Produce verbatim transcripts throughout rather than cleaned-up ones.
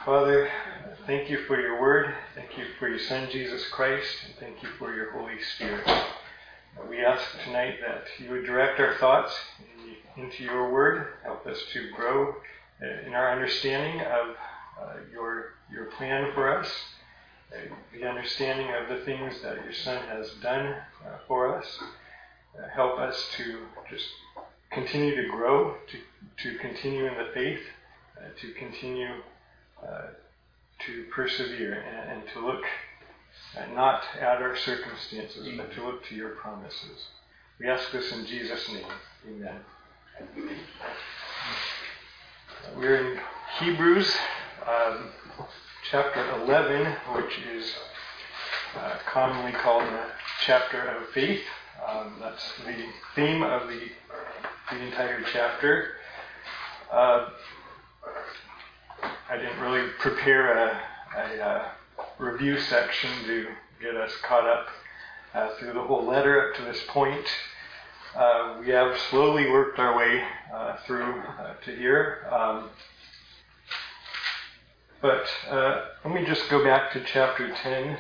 Father, thank you for your word. Thank you for your Son, Jesus Christ. And thank you for your Holy Spirit. We ask tonight that you would direct our thoughts into your word. Help us to grow in our understanding of uh, your, your plan for us. Uh, the understanding of the things that your Son has done uh, for us. Uh, help us to just continue to grow, to, to continue in the faith, uh, to continue uh, to persevere and, and to look uh, not at our circumstances, but to look to your promises. We ask this in Jesus' name. Amen. Uh, we're in Hebrews um, chapter eleven, which is uh, commonly called the chapter of faith. Um, that's the theme of the, the entire chapter. Uh, I didn't really prepare a, a, a review section to get us caught up uh, through the whole letter up to this point. Uh, we have slowly worked our way uh, through uh, to here. Um, but uh, let me just go back to chapter ten.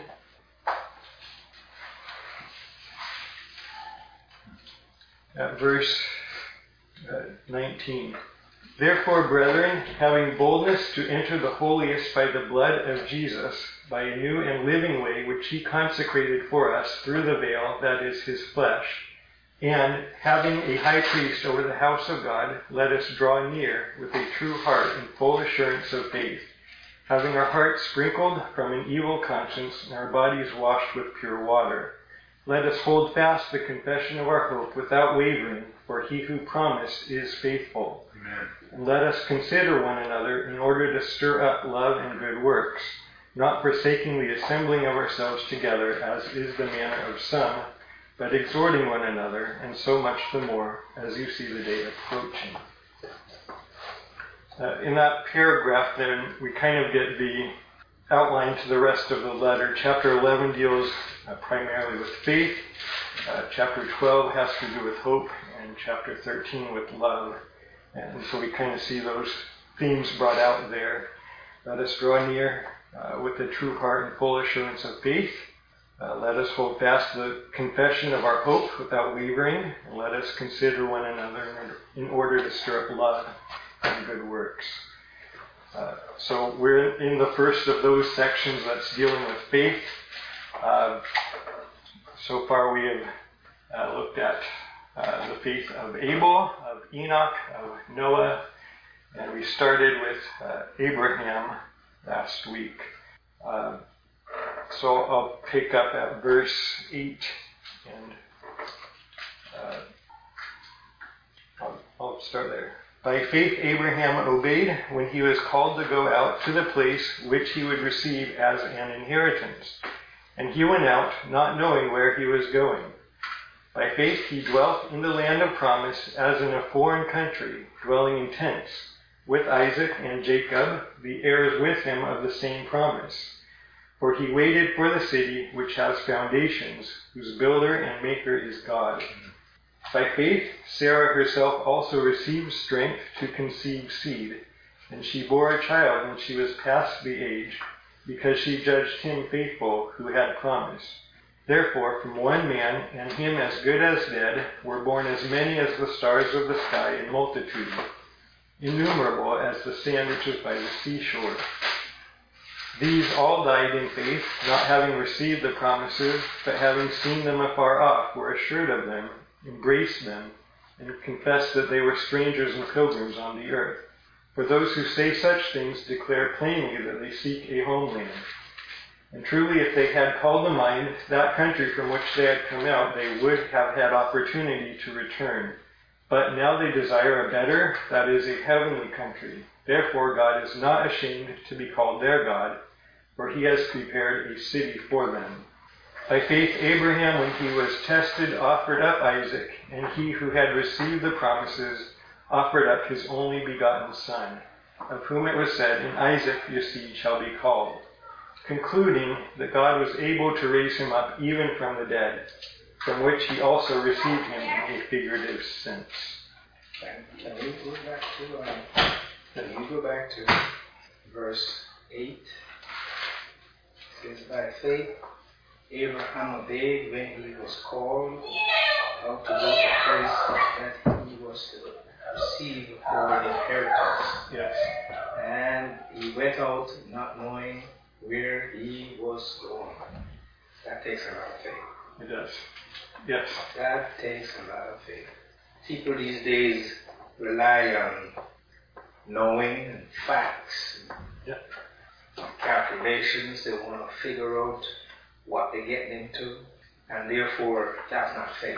At verse uh, nineteen. Therefore, brethren, having boldness to enter the holiest by the blood of Jesus, by a new and living way which he consecrated for us through the veil, that is his flesh, and having a high priest over the house of God, let us draw near with a true heart and full assurance of faith, having our hearts sprinkled from an evil conscience and our bodies washed with pure water. Let us hold fast the confession of our hope without wavering, for he who promised is faithful. Amen. And let us consider one another in order to stir up love and good works, not forsaking the assembling of ourselves together, as is the manner of some, but exhorting one another, and so much the more as you see the day approaching. Uh, in that paragraph then, we kind of get the outline to the rest of the letter. Chapter eleven deals uh, primarily with faith. Uh, chapter twelve has to do with hope, and chapter thirteen with love. And so we kind of see those themes brought out there. Let us draw near uh, with a true heart and full assurance of faith. Uh, let us hold fast the confession of our hope without wavering. And let us consider one another in order to stir up love and good works. Uh, so we're in the first of those sections that's dealing with faith. Uh, so far we have uh, looked at uh, the faith of Abel, of Enoch, of Noah, and we started with uh, Abraham last week. Uh, so I'll pick up at verse eight, and uh, I'll, I'll start there. By faith Abraham obeyed when he was called to go out to the place which he would receive as an inheritance. And he went out, not knowing where he was going. By faith he dwelt in the land of promise as in a foreign country, dwelling in tents, with Isaac and Jacob, the heirs with him of the same promise. For he waited for the city which has foundations, whose builder and maker is God. By faith, Sarah herself also received strength to conceive seed, and she bore a child when she was past the age, because she judged him faithful who had promised. Therefore, from one man, and him as good as dead, were born as many as the stars of the sky in multitude, innumerable as the sand which is by the seashore. These all died in faith, not having received the promises, but having seen them afar off, were assured of them, embraced them, and confessed that they were strangers and pilgrims on the earth. For those who say such things declare plainly that they seek a homeland. And truly, if they had called to mind that country from which they had come out, they would have had opportunity to return. But now they desire a better, that is, a heavenly country. Therefore, God is not ashamed to be called their God, for he has prepared a city for them. By faith, Abraham, when he was tested, offered up Isaac, and he who had received the promises offered up his only begotten son, of whom it was said, in Isaac your seed shall be called, concluding that God was able to raise him up even from the dead, from which he also received him in a figurative sense. Can, can we go back to uh, can you go back to verse eight? by faith, Abraham obeyed when he was called out to go to the place that he was to receive for an inheritance. Yes. And he went out not knowing where he was going. That takes a lot of faith. It does. Yes. That takes a lot of faith. People these days rely on knowing and facts and yeah. calculations. They want to figure out what they're getting into, and therefore that's not faith.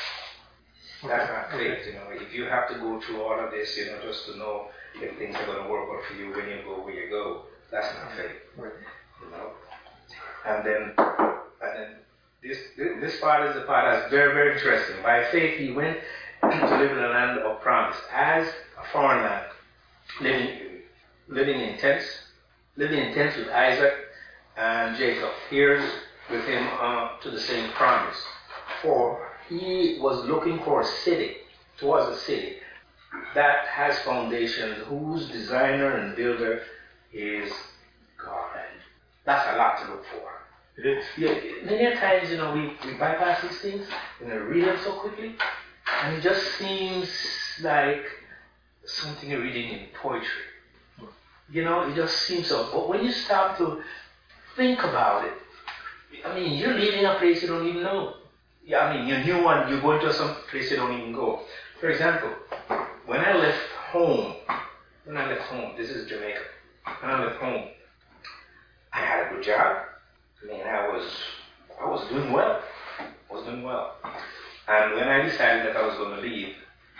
That's okay. not faith, okay. you know. If you have to go through all of this, you know, just to know if things are going to work out for you when you go where you go, that's not faith. Right. You know. And then, and then this this part is the part that's very very interesting. By faith, he went to live in a land of promise as a foreign land, living living in tents, living in tents with Isaac and Jacob, heirs with him uh, to the same promise. For he was looking for a city, towards a city that has foundations, whose designer and builder is God. That's a lot to look for. It is. Yeah, many times, you know, we, we bypass these things and we read them so quickly, and it just seems like something you're reading in poetry. You know, it just seems so. But when you start to think about it, I mean, you're leaving a place you don't even know. Yeah, I mean, you knew one, you're going to some place you don't even go. For example, when I left home, when I left home, this is Jamaica, when I left home, I had a good job. I mean, I was, I was doing well. I was doing well. And when I decided that I was going to leave,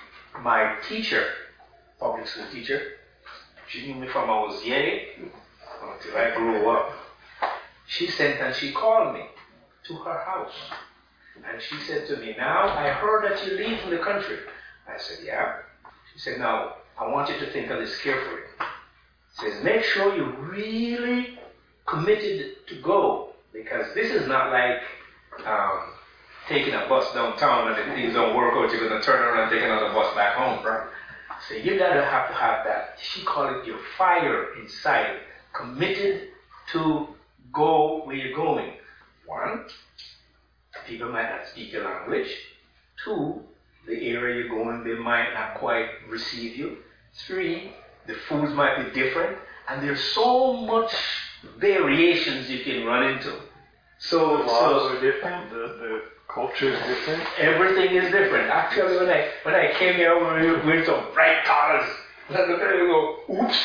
my teacher, public school teacher, she knew me from I was young until I grew up. She sent and she called me to her house. And she said to me, now I heard that you leave from the country. I said, yeah. She said, now I want you to think of this carefully. She says, make sure you're really committed to go, because this is not like um, taking a bus downtown and if things don't work out, you're going to turn around and take another bus back home, right? So you got to have to have that. She called it your fire inside, committed to go where you're going. One, people might not speak your language. Two, the area you're going, they might not quite receive you. Three, the foods might be different. And there's so much variations you can run into. So the laws so, are different, the, the culture is different. Everything is different. Actually, when I when I came here, we were wearing some bright colors. Look at you go, oops.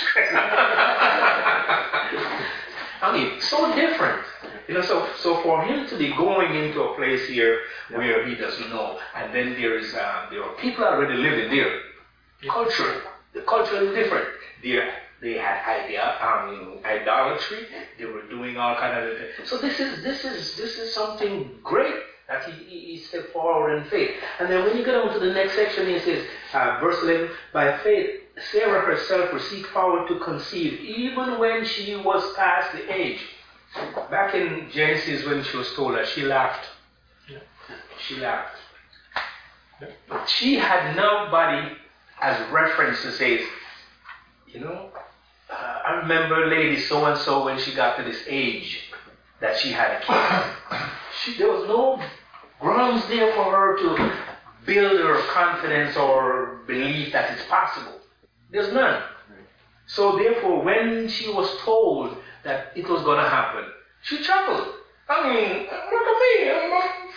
I mean, so different. You know, so so for him to be going into a place here yeah. where he doesn't know, and then there is uh, there are people already living there. Yeah. Culture, the culture is different. There they had idea, um, idolatry. They were doing all kind of. So this is this is this is something great that he, he, he stepped forward in faith. And then when you get on to the next section, he says, uh, verse eleven, by faith Sarah herself received power to conceive, even when she was past the age. Back in Genesis, when she was told that, she laughed. Yeah. She laughed. Yeah. But she had nobody as reference to say, you know, uh, I remember lady so and so when she got to this age that she had a kid. She, there was no grounds there for her to build her confidence or belief that it's possible. There's none. So therefore, when she was told that it was going to happen, she chuckled. I mean, look at me, I'm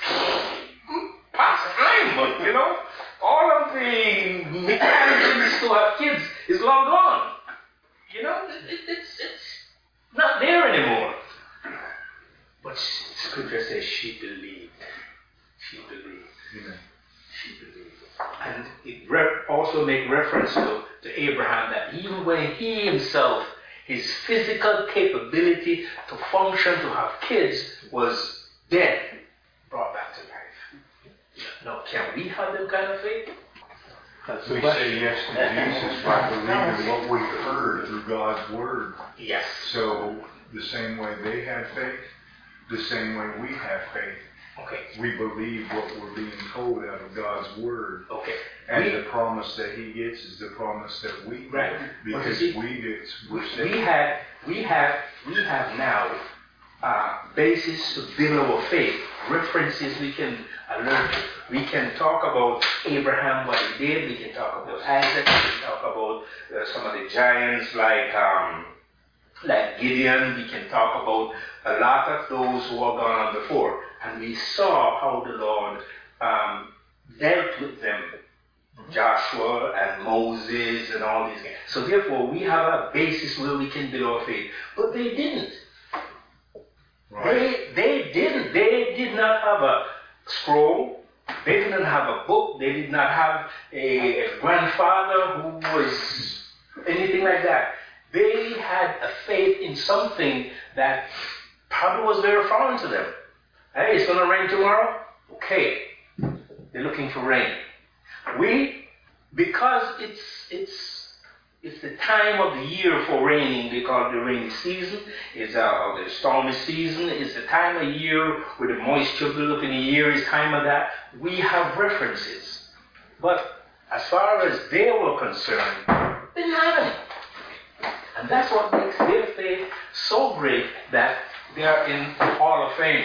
not past time, but you know, all of the mechanisms to have kids is long gone. You know, it, it, it's it's not there anymore. But Scripture says she believed. She believed. Amen. She believed. And it re- also makes reference to, to Abraham that even when he himself, his physical capability to function, to have kids, was dead, brought back to life. Now, can we have that kind of faith? That's we say yes to Jesus by believing what we heard through God's Word. Yes. So the same way they had faith, the same way we have faith. Okay. We believe what we're being told out of God's Word. Okay. And we, the promise that He gets is the promise that we get. Right. Because see, we get, we're we have, we have, we have now uh, basis to build our faith. References we can alert. We can talk about Abraham, what he did. We can talk about Isaac. We can talk about uh, some of the giants like um, like Gideon. We can talk about a lot of those who have gone on before. And we saw how the Lord um, dealt with them. Joshua and Moses and all these guys. So therefore, we have a basis where we can build our faith. But they didn't. Right. They, they didn't. They did not have a scroll. They didn't have a book. They did not have a, a grandfather who was anything like that. They had a faith in something that probably was very foreign to them. Hey, it's going to rain tomorrow? Okay. They're looking for rain. We, because it's it's it's the time of the year for raining, they call it the rainy season, it's uh, the stormy season, it's the time of year where the moisture builds up in the air, it's time of that. We have references. But as far as they were concerned, they didn't have any. And that's what makes their faith so great that they are in the Hall of Fame.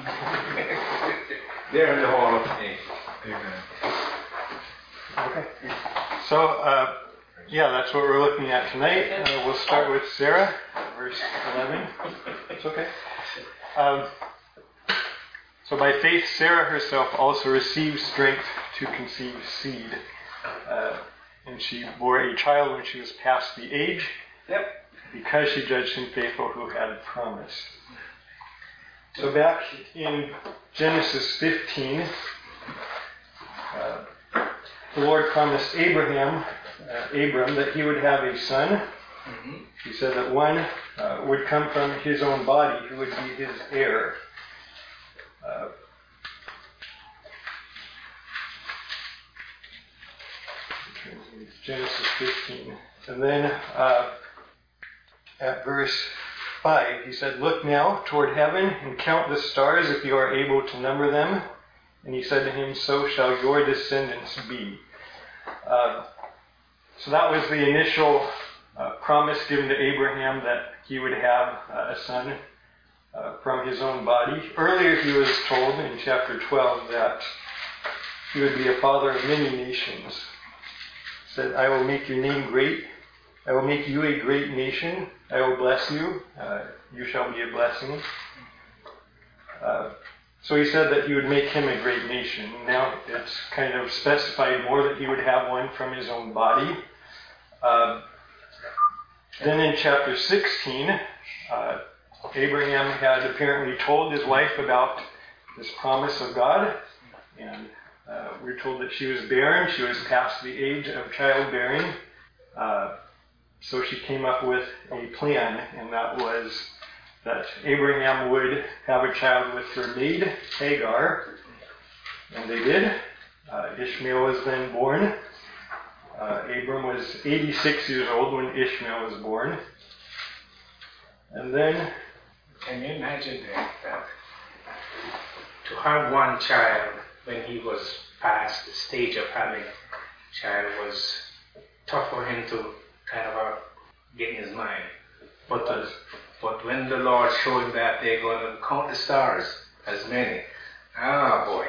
They're in the Hall of Fame. Amen. Okay. So, uh, yeah, that's what we're looking at tonight. Uh, we'll start with Sarah, verse eleven. It's okay. Um, so by faith, Sarah herself also received strength to conceive seed. Uh, and she bore a child when she was past the age, Yep. because she judged him faithful who had promised. So back in Genesis fifteen, uh, the Lord promised Abraham, uh, Abram, that he would have a son. Mm-hmm. He said that one uh, would come from his own body who would be his heir. Uh, Genesis fifteen. And then uh, at verse five, he said, "Look now toward heaven and count the stars if you are able to number them." And he said to him, "So shall your descendants be." Uh, so that was the initial uh, promise given to Abraham, that he would have uh, a son uh, from his own body. Earlier he was told in chapter twelve that he would be a father of many nations. He said, "I will make your name great. I will make you a great nation. I will bless you. Uh, you shall be a blessing." Uh, So he said that he would make him a great nation. Now it's kind of specified more that he would have one from his own body. Uh, then in chapter sixteen, uh, Abraham had apparently told his wife about this promise of God. And uh, we're told that she was barren. She was past the age of childbearing. Uh, so she came up with a plan, and that was that Abraham would have a child with her maid, Hagar, and they did. Uh, Ishmael was then born. Uh, Abram was eighty-six years old when Ishmael was born. And then... Can you imagine that, that to have one child when he was past the stage of having a child was tough for him to kind of uh, get in his mind. But uh, But when the Lord showed him that they're going to count the stars as many, ah, boy.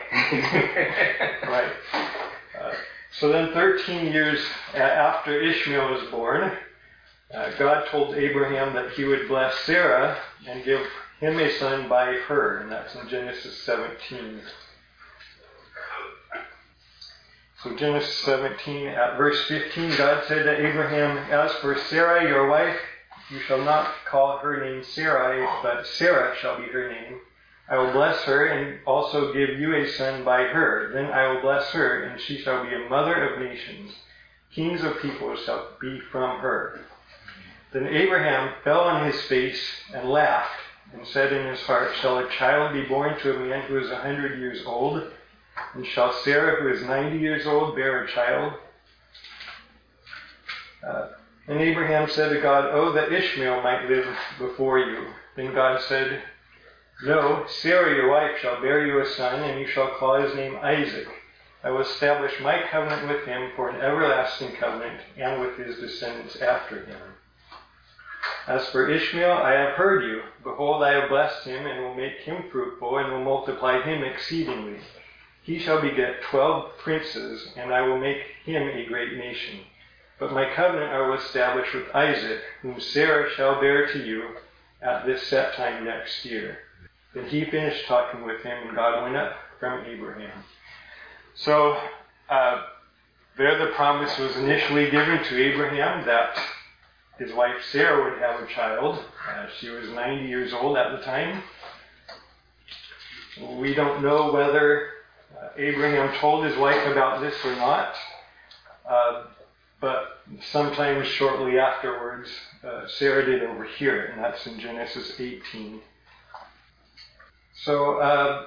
Right. Uh, so then thirteen years after Ishmael was born, uh, God told Abraham that he would bless Sarah and give him a son by her, and that's in Genesis seventeen. So Genesis seventeen, at verse fifteen, God said to Abraham, "As for Sarah, your wife, you shall not call her name Sarai, but Sarah shall be her name. I will bless her and also give you a son by her. Then I will bless her, and she shall be a mother of nations. Kings of peoples shall be from her." Then Abraham fell on his face and laughed, and said in his heart, "Shall a child be born to a man who is a hundred years old? And shall Sarah, who is ninety years old, bear a child?" Uh, And Abraham said to God, "Oh, that Ishmael might live before you." Then God said, "No, Sarah your wife shall bear you a son, and you shall call his name Isaac. I will establish my covenant with him for an everlasting covenant, and with his descendants after him." As for Ishmael, I have heard you. Behold, I have blessed him, and will make him fruitful, and will multiply him exceedingly. He shall beget twelve princes, and I will make him a great nation. But my covenant I will establish with Isaac, whom Sarah shall bear to you at this set time next year. Then he finished talking with him, and God went up from Abraham. So, uh, there the promise was initially given to Abraham that his wife Sarah would have a child. Uh, she was ninety years old at the time. We don't know whether uh, Abraham told his wife about this or not. Uh, but sometime shortly afterwards, uh, Sarah did overhear it, and that's in Genesis eighteen. So, uh,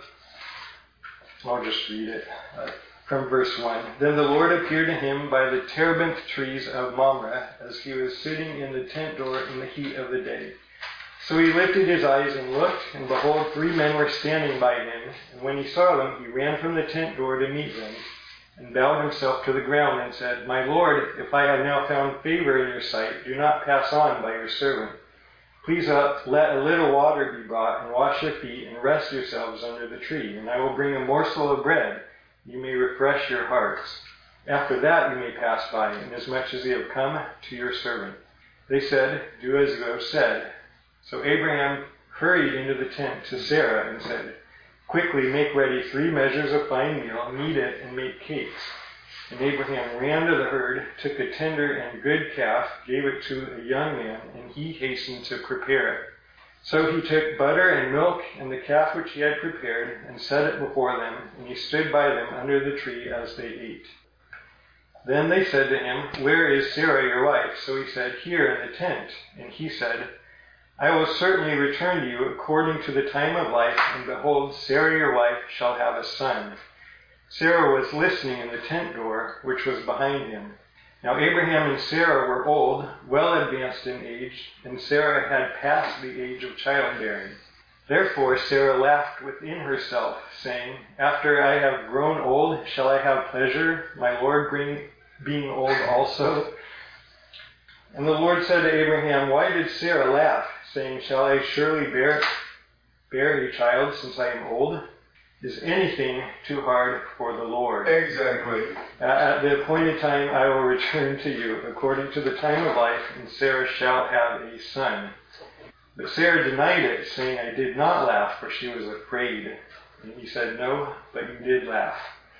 I'll just read it. Uh, From verse one. Then the Lord appeared to him by the terebinth trees of Mamre, as he was sitting in the tent door in the heat of the day. So he lifted his eyes and looked, and behold, three men were standing by him. And when he saw them, he ran from the tent door to meet them, and bowed himself to the ground, and said, My Lord, if I have now found favor in your sight, do not pass on by your servant. Please uh, let a little water be brought, and wash your feet, and rest yourselves under the tree, and I will bring a morsel of bread. You may refresh your hearts. After that you may pass by, inasmuch as you have come to your servant. They said, Do as you have said. So Abraham hurried into the tent to Sarah and said, Quickly make ready three measures of fine meal, knead it, and make cakes. And Abraham ran to the herd, took a tender and good calf, gave it to a young man, and he hastened to prepare it. So he took butter and milk and the calf which he had prepared, and set it before them, and he stood by them under the tree as they ate. Then they said to him, Where is Sarah your wife? So he said, Here in the tent. And he said, I will certainly return to you according to the time of life, and behold, Sarah your wife shall have a son. Sarah was listening in the tent door, which was behind him. Now Abraham and Sarah were old, well advanced in age, and Sarah had passed the age of childbearing. Therefore Sarah laughed within herself, saying, After I have grown old, shall I have pleasure, my Lord bring, being old also? And the Lord said to Abraham, Why did Sarah laugh, saying, Shall I surely bear, bear a child since I am old? Is anything too hard for the Lord? Exactly. Uh, at the appointed time I will return to you, according to the time of life, and Sarah shall have a son. But Sarah denied it, saying, I did not laugh, for she was afraid. And he said, No, but you did laugh.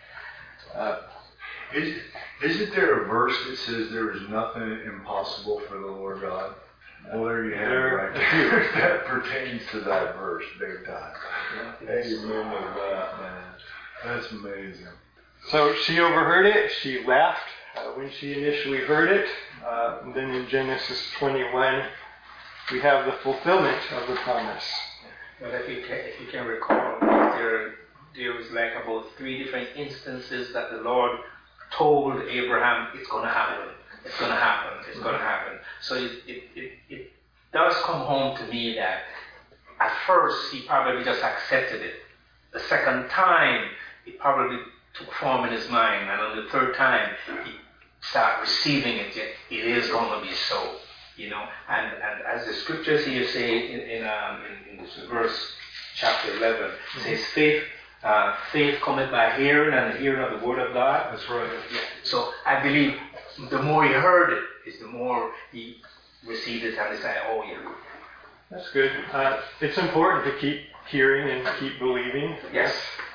Uh, Is, isn't there a verse that says there is nothing impossible for the Lord God? Well, there you have it right there. That pertains to that verse, big time. Amen to that, man. That's amazing. So she overheard it. She laughed uh, when she initially heard it. Uh, and then in Genesis twenty-one, we have the fulfillment of the promise. But if you can, if you can recall, there there was like about three different instances that the Lord told Abraham, it's going to happen. It's going to happen. It's going to happen. So it, it, it, it does come home to me that at first he probably just accepted it. The second time, it probably took form in his mind. And on the third time, he started receiving it. Yet it is going to be so. You know, and, and as the scriptures here say in, in, um, in, in this verse, chapter eleven, mm-hmm. it says faith, uh, faith cometh by hearing, and the hearing of the word of God. That's right. Yeah. So I believe the more he heard it, is the more he received it and decided, oh yeah. That's good. Uh, it's important to keep hearing and keep believing. Yes.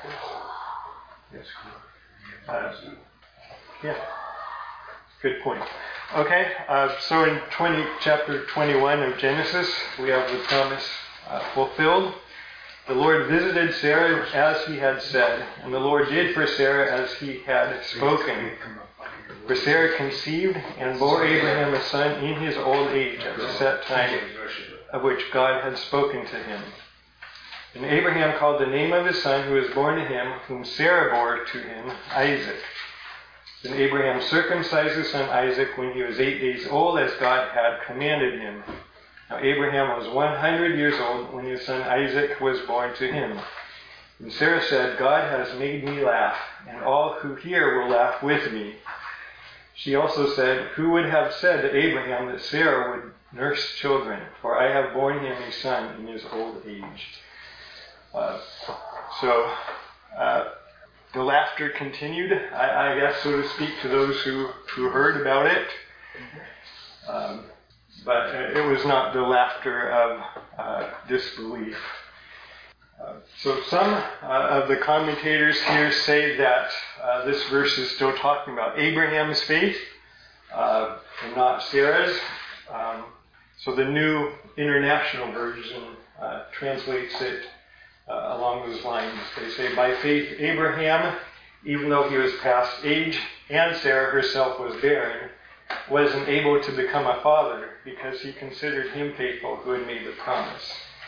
Yes. Uh, yeah. Good point. Okay, uh, so in twenty, chapter twenty-one of Genesis, we have the promise uh, fulfilled. The Lord visited Sarah as he had said, and the Lord did for Sarah as he had spoken. For Sarah conceived and bore Abraham a son in his old age at the set time of which God had spoken to him. And Abraham called the name of his son who was born to him, whom Sarah bore to him, Isaac. Then Abraham circumcised his son Isaac when he was eight days old, as God had commanded him. Now Abraham was one hundred years old when his son Isaac was born to him. And Sarah said, God has made me laugh, and all who hear will laugh with me. She also said, Who would have said to Abraham that Sarah would nurse children, for I have borne him a son in his old age. Uh, so uh, the laughter continued, I, I guess, so to speak, to those who, who heard about it. Um, but it was not the laughter of uh, disbelief. Uh, so some uh, of the commentators here say that uh, this verse is still talking about Abraham's faith uh, and not Sarah's. Um, so the New International Version uh, translates it uh, along those lines. They say, by faith Abraham, even though he was past age and Sarah herself was barren, wasn't able to become a father because he considered him faithful who had made the promise.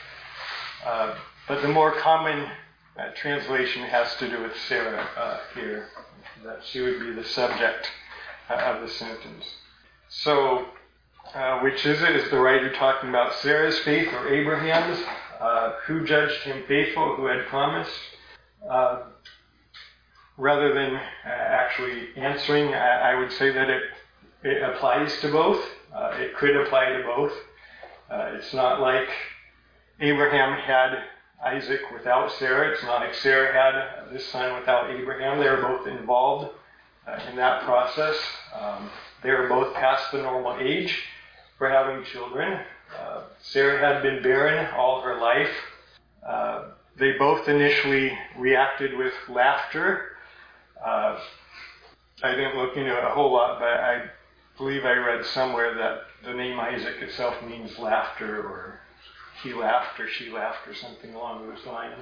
Uh, but the more common uh, translation has to do with Sarah uh, here, that she would be the subject uh, of the sentence. So, uh, which is it? Is the writer talking about Sarah's faith or Abraham's? Uh, who judged him faithful, who had promised? Uh, rather than uh, actually answering, I, I would say that it It applies to both. Uh, it could apply to both. Uh, it's not like Abraham had Isaac without Sarah. It's not like Sarah had this son without Abraham. They were both involved uh, in that process. Um, they were both past the normal age for having children. Uh, Sarah had been barren all her life. Uh, they both initially reacted with laughter. Uh, I didn't look into it a whole lot, but I believe I read somewhere that the name Isaac itself means laughter, or he laughed, or she laughed, or something along those lines.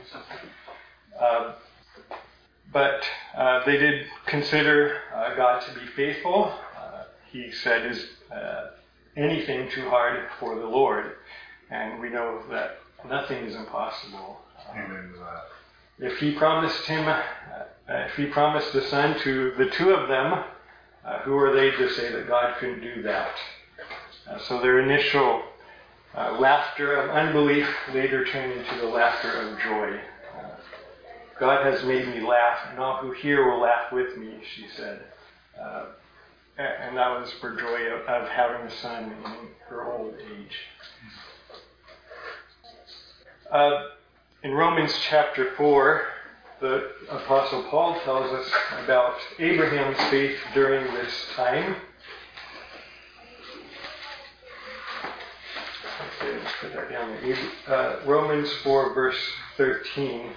Uh, but uh, they did consider uh, God to be faithful. Uh, he said, is uh, anything too hard for the Lord? And we know that nothing is impossible. Amen to that. If he promised him, uh, if he promised a son to the two of them, uh, who are they to say that God couldn't do that? Uh, so their initial uh, laughter of unbelief later turned into the laughter of joy. Uh, God has made me laugh, and all who hear will laugh with me, she said. Uh, and that was for joy of, of having a son in her old age. Uh, In Romans chapter four, the Apostle Paul tells us about Abraham's faith during this time. Okay, let's put that down there. Uh, Romans four, verse thirteen.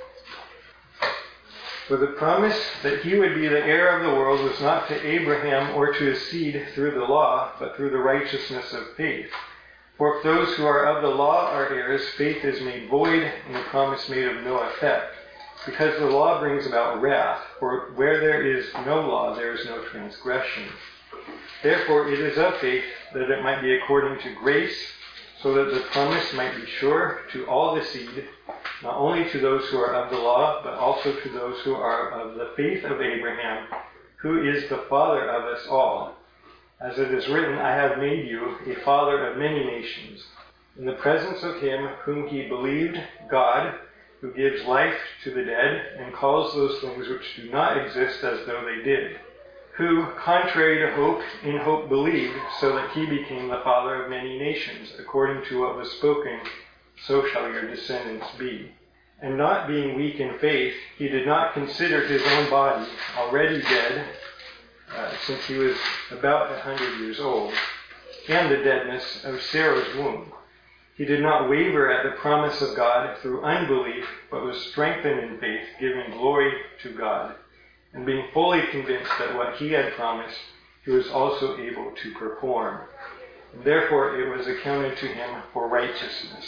For the promise that he would be the heir of the world was not to Abraham or to his seed through the law, but through the righteousness of faith. For if those who are of the law are heirs, faith is made void and the promise made of no effect. Because the law brings about wrath, for where there is no law, there is no transgression. Therefore it is of faith that it might be according to grace, so that the promise might be sure to all the seed, not only to those who are of the law, but also to those who are of the faith of Abraham, who is the father of us all. As it is written, I have made you a father of many nations, in the presence of him whom he believed, God, who gives life to the dead, and calls those things which do not exist as though they did, who, contrary to hope, in hope believed, so that he became the father of many nations, according to what was spoken, so shall your descendants be. And not being weak in faith, he did not consider his own body already dead, Uh, since he was about a hundred years old, and the deadness of Sarah's womb. He did not waver at the promise of God through unbelief, but was strengthened in faith, giving glory to God, and being fully convinced that what he had promised, he was also able to perform. And therefore it was accounted to him for righteousness.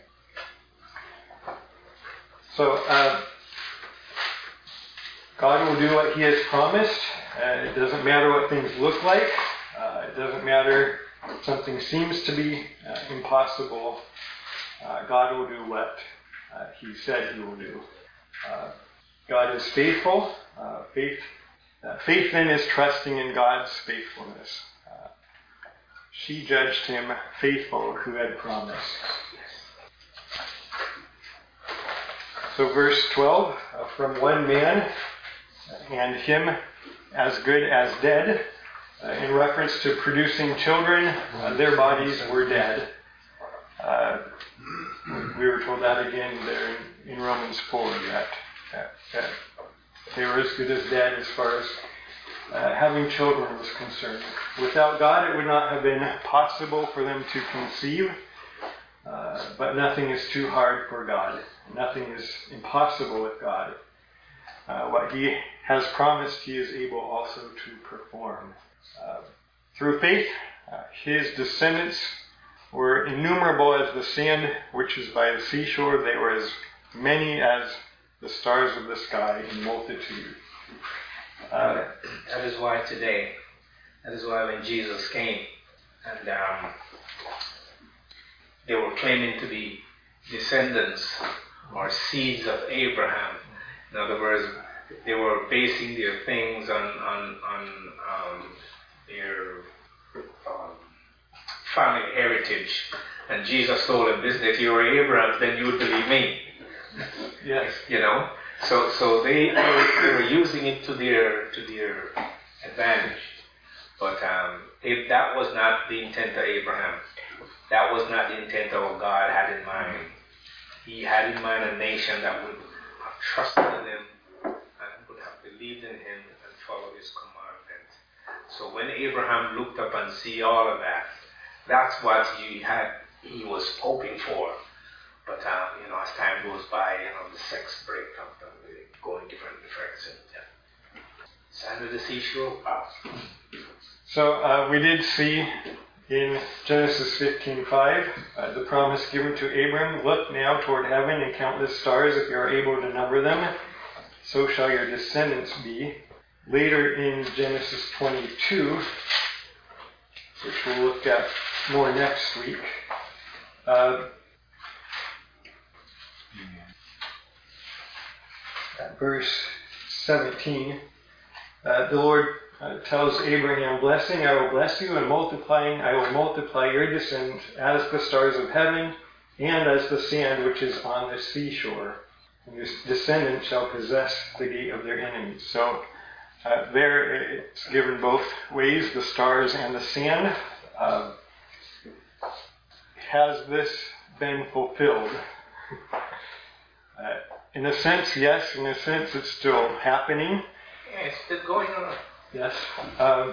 So, uh, God will do what he has promised. Uh, it doesn't matter what things look like. Uh, it doesn't matter if something seems to be uh, impossible. Uh, God will do what uh, he said he will do. Uh, God is faithful. Uh, faith, uh, faith then is trusting in God's faithfulness. Uh, she judged him faithful who had promised. So verse twelve, uh, from one man, and him as good as dead, uh, in reference to producing children, uh, their bodies were dead. Uh, we were told that again there in, in Romans four, that, that, that they were as good as dead as far as uh, having children was concerned. Without God, it would not have been possible for them to conceive, uh, but nothing is too hard for God. Nothing is impossible with God. Uh, what He has promised, He is able also to perform. Uh, through faith, uh, His descendants were innumerable as the sand which is by the seashore. They were as many as the stars of the sky in multitude. Uh, that is why today, that is why when Jesus came and um, they were claiming to be descendants or seeds of Abraham. In other words, they were basing their things on on, on um, their um, family heritage. And Jesus told them this, that if you were Abraham, then you would believe me. Yes. You know? So so they, they, were, they were using it to their to their advantage. But um, if that was not the intent of Abraham. That was not the intent of what God had in mind. He had in mind a nation that would have trusted in Him and would have believed in Him and followed His commandment. So when Abraham looked up and see all of that, that's what he had. He was hoping for. But um, you know, as time goes by, you know, the sex break up and they go in different directions. Yeah. Sand of the seashore. Wow. So uh, we did see in Genesis fifteen five, uh, the promise given to Abram, look now toward heaven and count the stars if you are able to number them. So shall your descendants be. Later in Genesis twenty-two, which we'll look at more next week, uh, at verse seventeen, uh, the Lord Uh, tells Abraham, blessing, I will bless you, and multiplying, I will multiply your descendants as the stars of heaven and as the sand which is on the seashore. And your descendants shall possess the gate of their enemies. So uh, there it's given both ways, the stars and the sand. Uh, has this been fulfilled? uh, in a sense, yes. In a sense, it's still happening. Yeah, it's still going on. Yes. Um,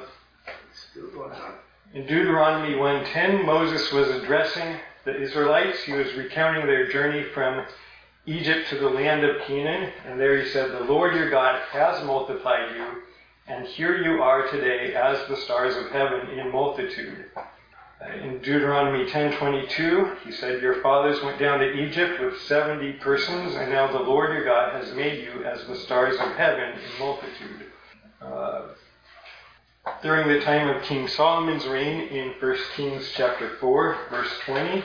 in Deuteronomy one ten, Moses was addressing the Israelites. He was recounting their journey from Egypt to the land of Canaan. And there he said, the Lord your God has multiplied you, and here you are today as the stars of heaven in multitude. In Deuteronomy ten twenty-two, he said, your fathers went down to Egypt with seventy persons, and now the Lord your God has made you as the stars of heaven in multitude. Uh, during the time of King Solomon's reign in First Kings chapter four, verse twenty,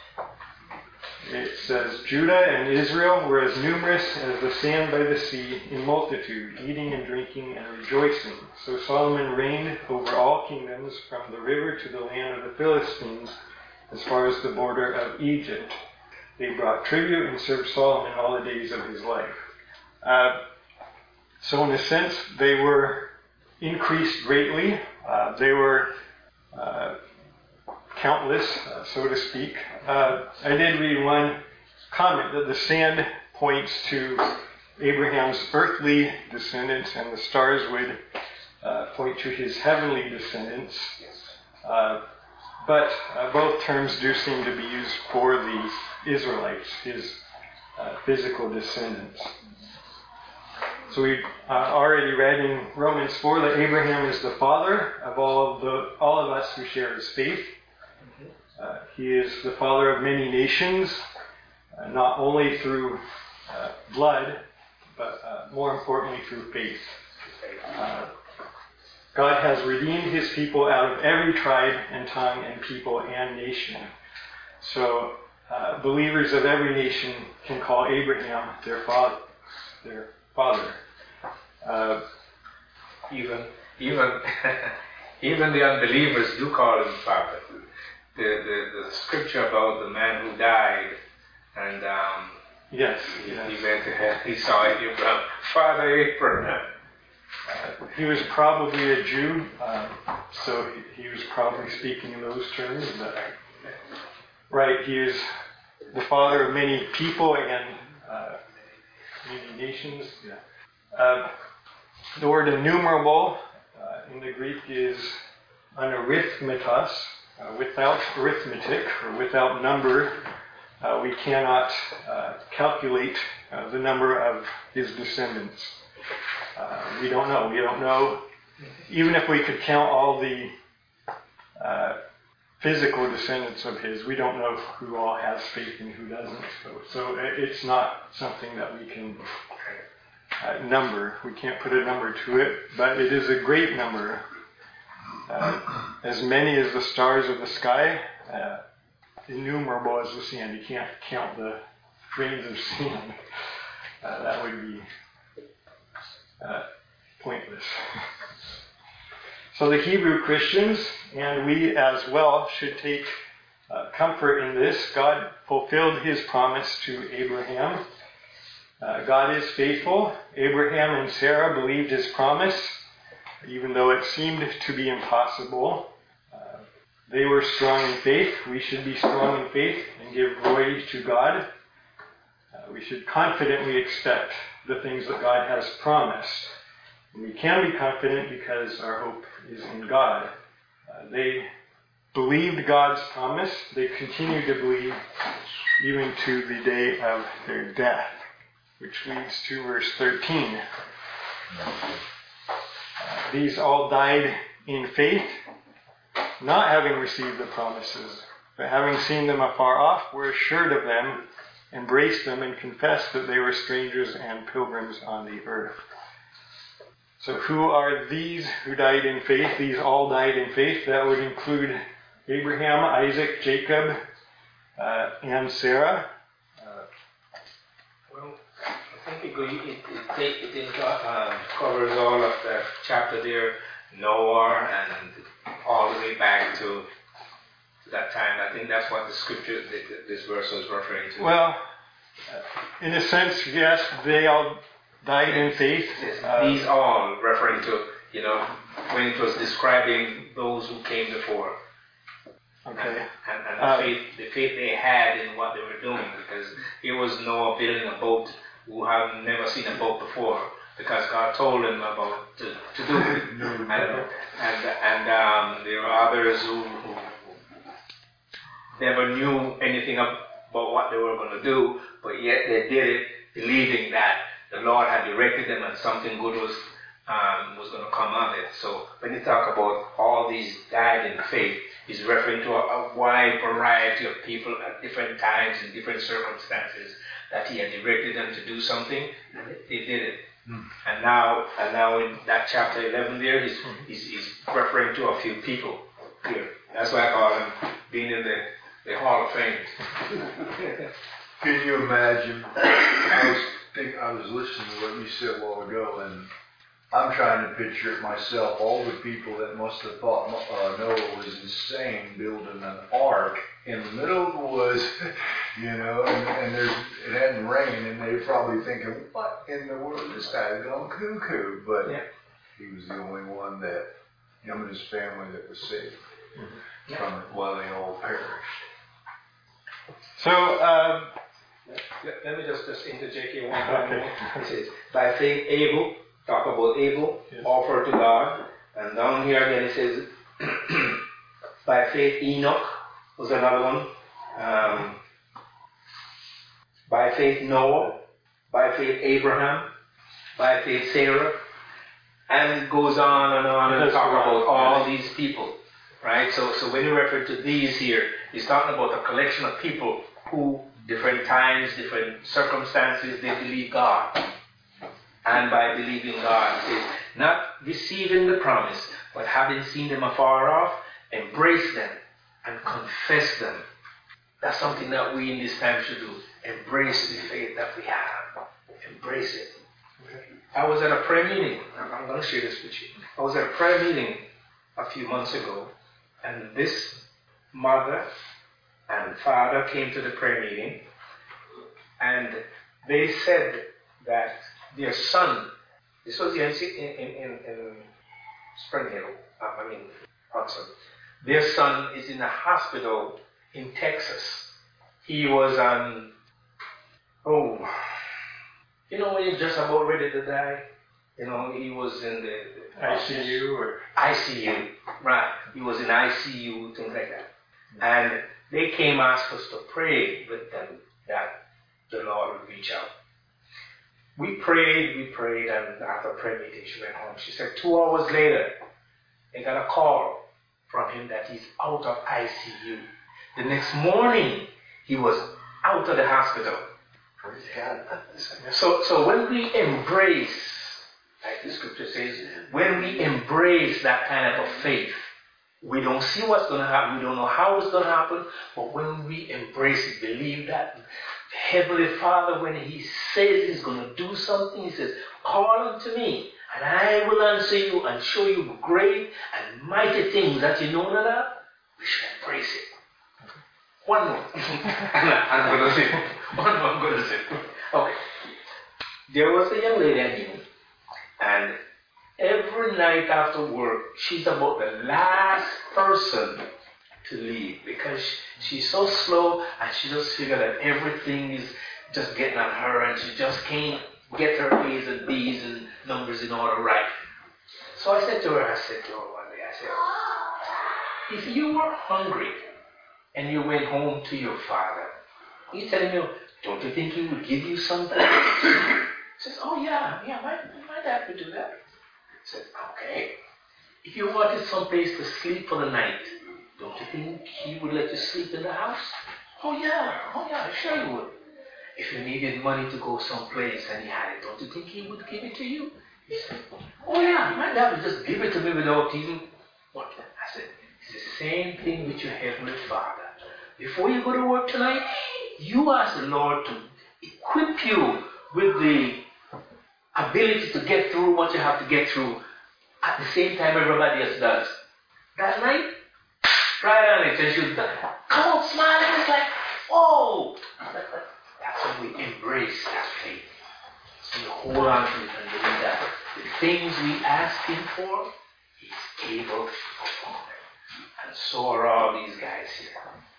it says, Judah and Israel were as numerous as the sand by the sea in multitude, eating and drinking and rejoicing. So Solomon reigned over all kingdoms from the river to the land of the Philistines as far as the border of Egypt. They brought tribute and served Solomon all the days of his life. Uh, So in a sense, they were increased greatly. Uh, they were uh, countless, uh, so to speak. Uh, I did read one comment that the sand points to Abraham's earthly descendants and the stars would uh, point to his heavenly descendants. Uh, but uh, both terms do seem to be used for the Israelites, his uh, physical descendants. So we uh, already read in Romans four that Abraham is the father of all of the all of us who share his faith. Uh, he is the father of many nations, uh, not only through uh, blood, but uh, more importantly through faith. Uh, God has redeemed His people out of every tribe and tongue and people and nation. So uh, believers of every nation can call Abraham their father. Their father. Uh, even even even the unbelievers do call him father. The, the the scripture about the man who died and um, yes, he, yes. he went to heaven. He saw Abraham, Father Abraham. Uh, he was probably a Jew, um, so he, he was probably speaking in those terms. But, right, he is the father of many people and uh, many nations. Yeah. Uh, the word innumerable uh, in the Greek is anarithmetos, uh, without arithmetic or without number. Uh, we cannot uh, calculate uh, the number of his descendants. Uh, we don't know. We don't know. Even if we could count all the uh, physical descendants of his, we don't know who all has faith and who doesn't. So, so it's not something that we can uh, number. We can't put a number to it, but it is a great number. Uh, as many as the stars of the sky, uh, innumerable as the sand. You can't count the grains of sand. Uh, that would be uh, pointless. So the Hebrew Christians, and we as well, should take uh, comfort in this. God fulfilled his promise to Abraham. Uh, God is faithful. Abraham and Sarah believed his promise, even though it seemed to be impossible. Uh, they were strong in faith. We should be strong in faith and give glory to God. Uh, we should confidently expect the things that God has promised. And we can be confident because our hope is in God. Uh, they believed God's promise. They continue to believe even to the day of their death, which leads to verse thirteen. Uh, these all died in faith, not having received the promises, but having seen them afar off, were assured of them, embraced them, and confessed that they were strangers and pilgrims on the earth. So who are these who died in faith? These all died in faith. That would include Abraham, Isaac, Jacob, uh, and Sarah. Uh, well, I think it, it, it, it, it uh, covers all of the chapter there, Noah, and all the way back to that time. I think that's what the scripture, this verse was referring to. Well, in a sense, yes, they all died in faith. Uh, These all referring to, you know, when it was describing those who came before. Okay. And, and, and the, uh, faith, the faith they had in what they were doing, because here was Noah building a boat who had never seen a boat before, because God told him about to, to do it. and and, and um, there were others who, who never knew anything about what they were going to do, but yet they did it believing that the Lord had directed them and something good was um, was going to come of it. So when you talk about all these died in faith, he's referring to a, a wide variety of people at different times in different circumstances that he had directed them to do something, and they did it. Mm. And now, and now in that chapter eleven there, he's, he's, he's referring to a few people here. That's why I call him being in the, the Hall of Fame. Can you imagine? I was think I was listening to what you said a while ago, and I'm trying to picture it myself. All the people that must have thought uh, Noah was insane building an ark in the middle of the woods, you know, and, and there's it hadn't rained, and they're probably thinking, "What in the world? This guy's going cuckoo." But yeah. He was the only one that him and his family that was saved mm-hmm. from it, while they all perished. So. Um, Let, let me just, just interject here one time more. It says, by faith Abel, talk about Abel, yes. offered to God. And down here again it says, by faith Enoch was another one. Um, by faith Noah, by faith Abraham, by faith Sarah. And it goes on and on and talk about all these people. Right? So, so when you refer to these here, he's talking about a collection of people who different times, different circumstances, they believe God. And by believing God, it says, not receiving the promise, but having seen them afar off, embrace them and confess them. That's something that we in this time should do. Embrace the faith that we have. Embrace it. I was at a prayer meeting. I'm going to share this with you. I was at a prayer meeting a few months ago, and this mother and father came to the prayer meeting, and they said that their son This was in, in, in, in Spring Hill, I mean, Hudson. Their son is in a hospital in Texas. He was on, oh, you know when you're just about ready to die? You know, he was in the, the I C U or? I C U, right. He was in I C U, things like that. And they came ask us to pray with them that the Lord would reach out. We prayed, we prayed, and after prayer meeting, she went home. She said two hours later, they got a call from him that he's out of I C U. The next morning, he was out of the hospital. Praise God. So, so when we embrace, like the scripture says, when we embrace that kind of a faith, we don't see what's going to happen, we don't know how it's going to happen, but when we embrace it, believe that Heavenly Father, when He says He's going to do something, He says, call unto me, and I will answer you and show you great and mighty things that you know not of, we should embrace it. One more. I'm going to say, one more I'm going to say. Okay. There was a young lady I knew, and every night after work, she's about the last person to leave because she's so slow and she just figured that everything is just getting on her and she just can't get her A's and B's and numbers in order right. So I said to her, I said to her one day, I said, if you were hungry and you went home to your father, you telling me, don't you think he would give you something? She says, oh yeah, yeah, my, my dad would do that. I said, okay. If you wanted someplace to sleep for the night, don't you think he would let you sleep in the house? Oh yeah, oh yeah, sure he would. If you needed money to go someplace and he had it, don't you think he would give it to you? He said, oh yeah, my dad would just give it to me without even what? I said, it's the same thing with your Heavenly Father. Before you go to work tonight, you ask the Lord to equip you with the ability to get through what you have to get through at the same time everybody else does. That night, right on it, and she'll come on, smile, and it's like, oh! That's when we embrace that faith. So we hold on to it and believe that the things we ask Him for, He's able to perform. And so are all these guys here.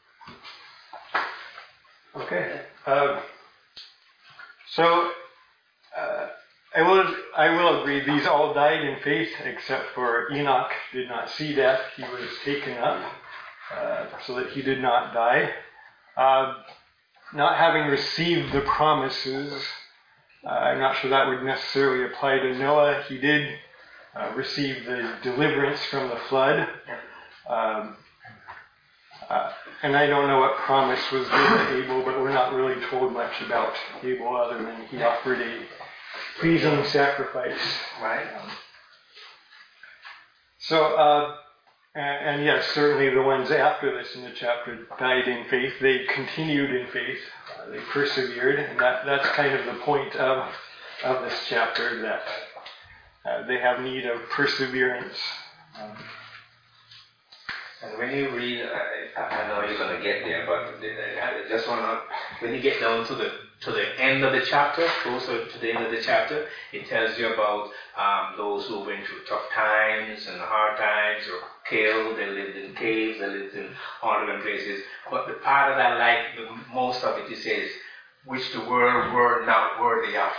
Okay. Uh, so, uh, I will I will agree, these all died in faith, except for Enoch did not see death. He was taken up, uh, so that he did not die. Uh, not having received the promises, uh, I'm not sure that would necessarily apply to Noah. He did uh, receive the deliverance from the flood. Um, uh, and I don't know what promise was given to Abel, but we're not really told much about Abel other than he offered a pleasing sacrifice. Right. Um, so, uh, and, and yes, certainly the ones after this in the chapter died in faith. They continued in faith. Uh, they persevered, and that, that's kind of the point of of this chapter, that uh, they have need of perseverance. Um, And when you read, I, I know you're going to get there, but I just want to, when you get down to the to the end of the chapter, closer to the end of the chapter, it tells you about um, those who went through tough times and hard times, or killed, they lived in caves, they lived in all different places. But the part that I like the most of it, it says, which the world were not worthy of.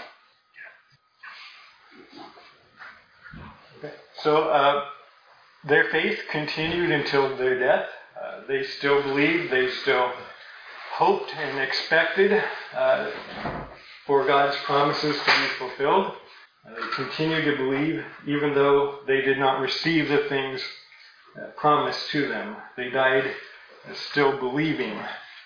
okay. So, uh, their faith continued until their death. Uh, they still believed, they still hoped and expected uh, for God's promises to be fulfilled. Uh, they continued to believe even though they did not receive the things uh, promised to them. They died uh, still believing.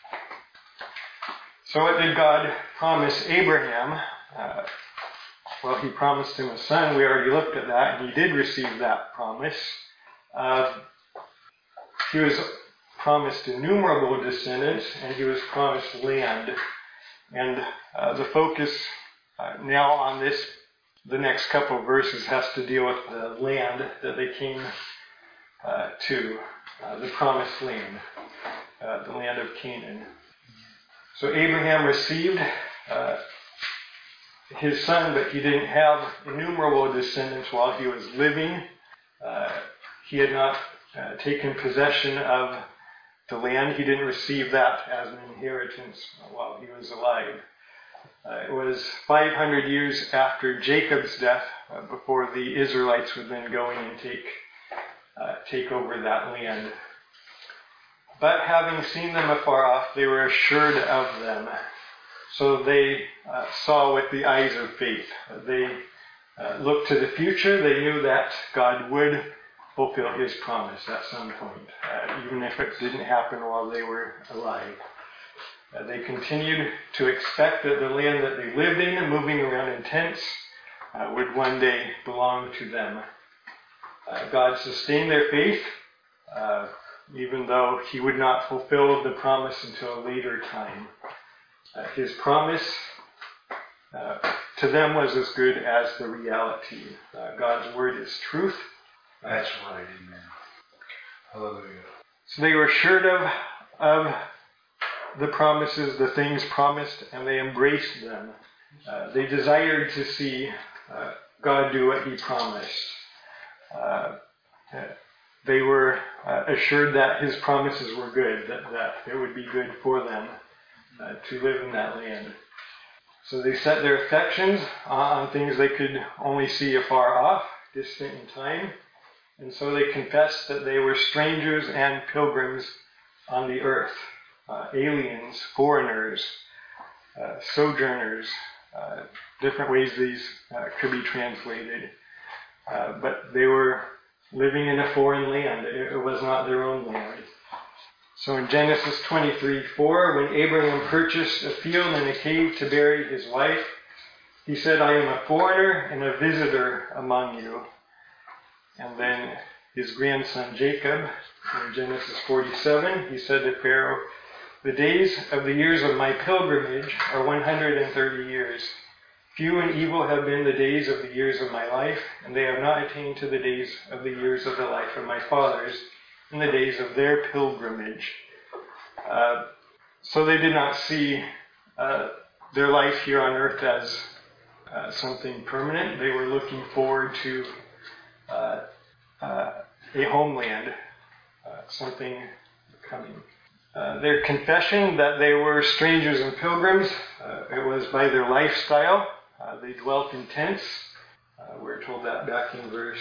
So what did God promise Abraham? Uh, well, He promised him a son. We already looked at that, and he did receive that promise. Uh, he was promised innumerable descendants, and he was promised land. And uh, the focus uh, now on this, the next couple of verses, has to deal with the land that they came uh, to, uh, the promised land, uh, the land of Canaan. So Abraham received uh, his son, but he didn't have innumerable descendants while he was living. Uh, he had not uh, taken possession of the land. He didn't receive that as an inheritance while he was alive. Uh, it was five hundred years after Jacob's death uh, before the Israelites would then go in and take uh, take over that land. But having seen them afar off, they were assured of them. So they uh, saw with the eyes of faith. They uh, looked to the future. They knew that God would fulfill his promise at some point, uh, even if it didn't happen while they were alive. Uh, they continued to expect that the land that they lived in, moving around in tents, uh, would one day belong to them. Uh, God sustained their faith, uh, even though he would not fulfill the promise until a later time. Uh, his promise uh, to them was as good as the reality. Uh, God's word is truth. That's right, amen. Hallelujah. So they were assured of, of the promises, the things promised, and they embraced them. Uh, they desired to see uh, God do what he promised. Uh, they were uh, assured that his promises were good, that, that it would be good for them uh, to live in that land. So they set their affections on things they could only see afar off, distant in time. And so they confessed that they were strangers and pilgrims on the earth, uh, aliens, foreigners, uh, sojourners, uh, different ways these uh, could be translated. Uh, but they were living in a foreign land. It, it was not their own land. So in Genesis twenty-three four, when Abraham purchased a field and a cave to bury his wife, he said, "I am a foreigner and a visitor among you." And then his grandson Jacob, in Genesis forty-seven, he said to Pharaoh, "The days of the years of my pilgrimage are one hundred thirty years. Few and evil have been the days of the years of my life, and they have not attained to the days of the years of the life of my fathers, in the days of their pilgrimage." Uh, so they did not see uh, their life here on earth as uh, something permanent. They were looking forward to uh, uh, a homeland, uh, something coming. Uh, their confession that they were strangers and pilgrims, uh, it was by their lifestyle. Uh, they dwelt in tents. Uh, we're told that back in verse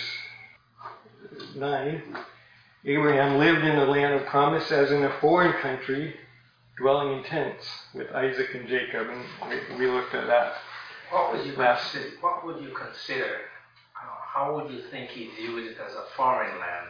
nine. Abraham lived in the land of promise as in a foreign country, dwelling in tents with Isaac and Jacob. And we, we looked at that. What would you last. consider? What would you consider? Uh, how would you think he viewed it as a foreign land?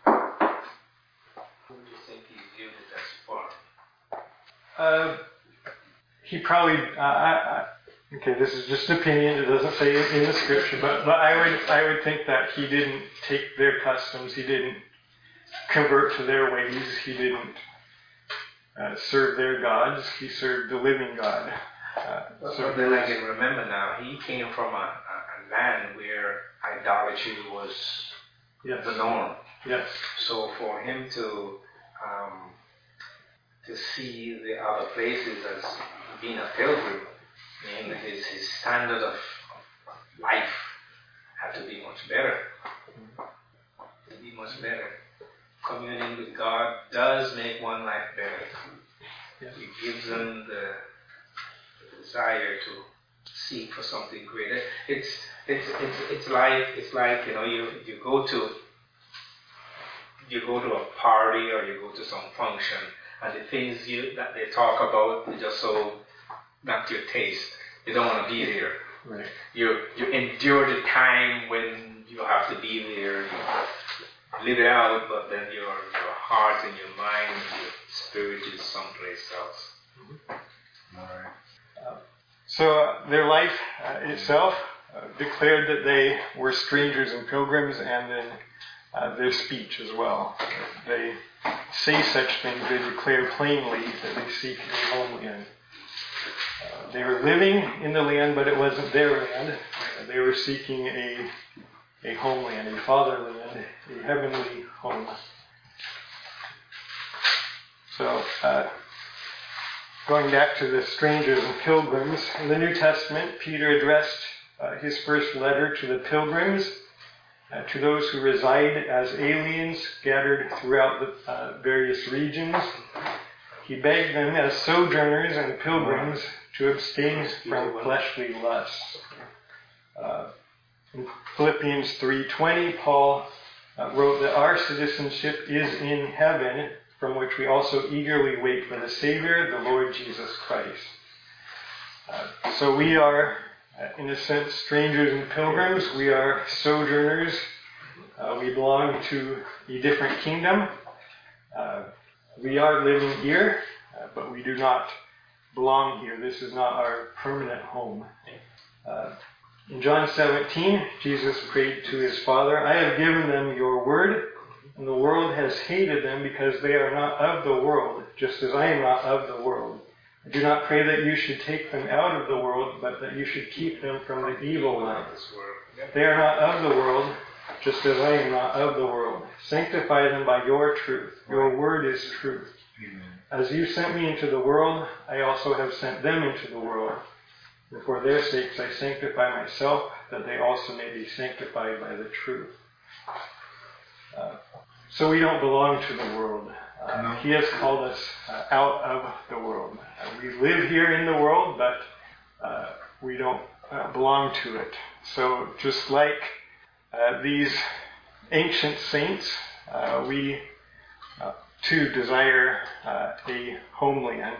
How would you think he viewed it as foreign? Uh, he probably. Uh, I, I, okay, this is just an opinion. It doesn't say it in the scripture, but but I would I would think that he didn't take their customs. He didn't convert to their ways. He didn't uh, serve their gods. He served the living God. Uh, Well, so but then I can remember now, he came from a, a, a land where idolatry was yes, the norm. yes, So for him to um, to see the other places as being a pilgrim, I mean, his, his standard of, of life had to be much better. To be much better. Communing with God does make one life better. yes. It gives them the, the desire to seek for something greater. It's it's it's it's like it's like you know you you go to you go to a party or you go to some function and the things you that they talk about are just so not to your taste. You don't want to be there. Right. You you endure the time when you have to be there. You live it out, but then your your heart and your mind and your spirit is someplace else. Mm-hmm. All right. Uh, so uh, their life uh, itself uh, declared that they were strangers and pilgrims, and then uh, their speech as well. They say such things. They declare plainly that they seek a homeland. Uh, they were living in the land, but it wasn't their land. Uh, they were seeking a a homeland, a fatherland, a heavenly home. So, uh, going back to the strangers and pilgrims, in the New Testament, Peter addressed uh, his first letter to the pilgrims, uh, to those who reside as aliens scattered throughout the uh, various regions. He begged them as sojourners and pilgrims to abstain from fleshly lusts. Uh, in Philippians three twenty, Paul uh, wrote that our citizenship is in heaven, from which we also eagerly wait for the Savior, the Lord Jesus Christ. Uh, so we are, uh, in a sense, strangers and pilgrims. We are sojourners. Uh, we belong to a different kingdom. Uh, we are living here, uh, but we do not belong here. This is not our permanent home. Uh, in John seventeen, Jesus prayed to his Father, I have given them your word, and the world has hated them because they are not of the world, just as I am not of the world. I do not pray that you should take them out of the world, but that you should keep them from the evil one. They are not of the world, just as I am not of the world. Sanctify them by your truth. Your word is truth. As you sent me into the world, I also have sent them into the world. And for their sakes I sanctify myself, that they also may be sanctified by the truth. Uh, so we don't belong to the world. Uh, no. He has called us uh, out of the world. Uh, we live here in the world, but uh, we don't uh, belong to it. So just like uh, these ancient saints, uh, we uh, too desire uh, a homeland,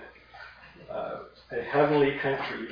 uh, a heavenly country.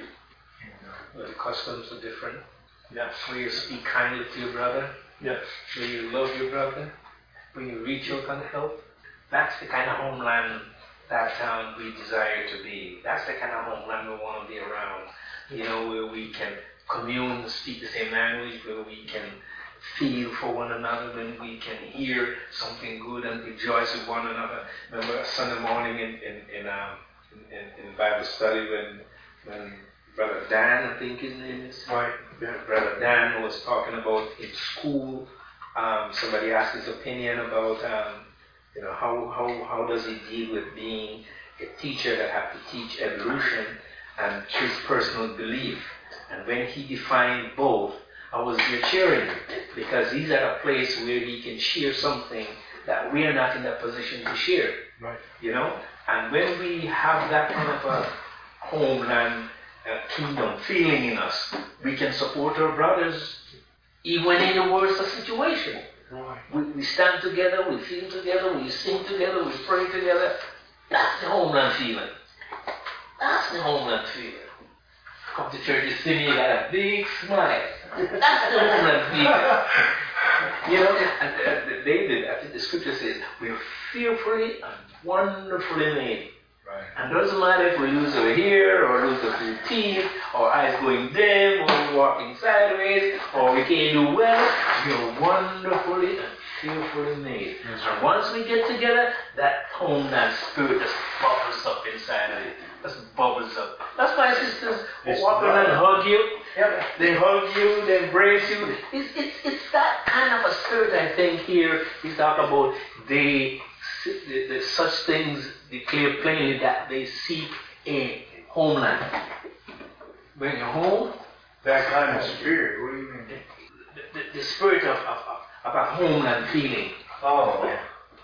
Where the customs are different. Yes. Where you speak kindly to your brother. Yes. Where you love your brother. Where you reach out and help. That's the kind of homeland that um, we desire to be. That's the kind of homeland we want to be around. You know, where we can commune, speak the same language, where we can feel for one another, when we can hear something good and rejoice with one another. Remember Sunday morning in in, in, um, in, in Bible study when when Brother Dan, I think his name is, right? Brother Dan was talking about in school. Um, somebody asked his opinion about, um, you know, how, how how does he deal with being a teacher that have to teach evolution and his personal belief. And when he defined both, I was there cheering him because he's at a place where he can share something that we are not in that position to share. Right. You know, and when we have that kind of a homeland, a kingdom feeling in us, we can support our brothers even in the worst of situation. Right. We, we stand together, we feel together, we sing together, we pray together. That's the homeland feeling. That's the homeland feeling. Come to church, you see me, you got a big smile. That's the homeland feeling. You know, and, and David, I think the scripture says, we're fearfully and wonderfully made. Right. And it doesn't matter if we lose our hair, or lose a few teeth, or eyes going dim, or we're walking sideways, or we can't do well. We're wonderfully and fearfully made. Yes. And once we get together, that homeland spirit just bubbles up inside of you. Just bubbles up. That's why sisters will walk around and hug you. Yep. They hug you, they embrace you. It's, it's, it's that kind of a spirit, I think, here we talk about. They There's such things declare plainly that they seek a homeland. When you're home, that kind of spirit, what do you mean? The, the, the spirit of, of, of a homeland feeling. Oh. Yeah.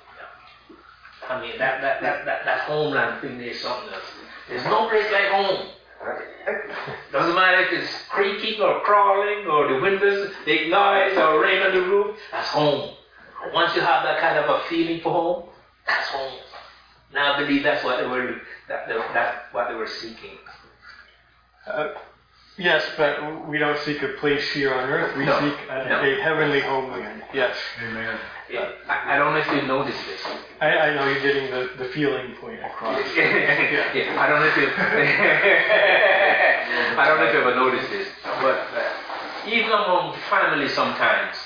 Yeah. I mean, that, that, that, that, that homeland feeling is something else. There's no place like home. Doesn't matter if it's creaking or crawling or the windows make noise or rain on the roof, that's home. Once you have that kind of a feeling for home, that's home. Now I believe that's what they were that, that, that's what they were seeking. Uh, yes, but we don't seek a place here on earth. We no, seek a, no. a heavenly homeland. Yes. Amen. Yeah, I, I don't know if you noticed this. I, I know you're getting the, the feeling point across. yeah. yeah, I don't know if you I don't know if you ever noticed this, but uh, even among family sometimes,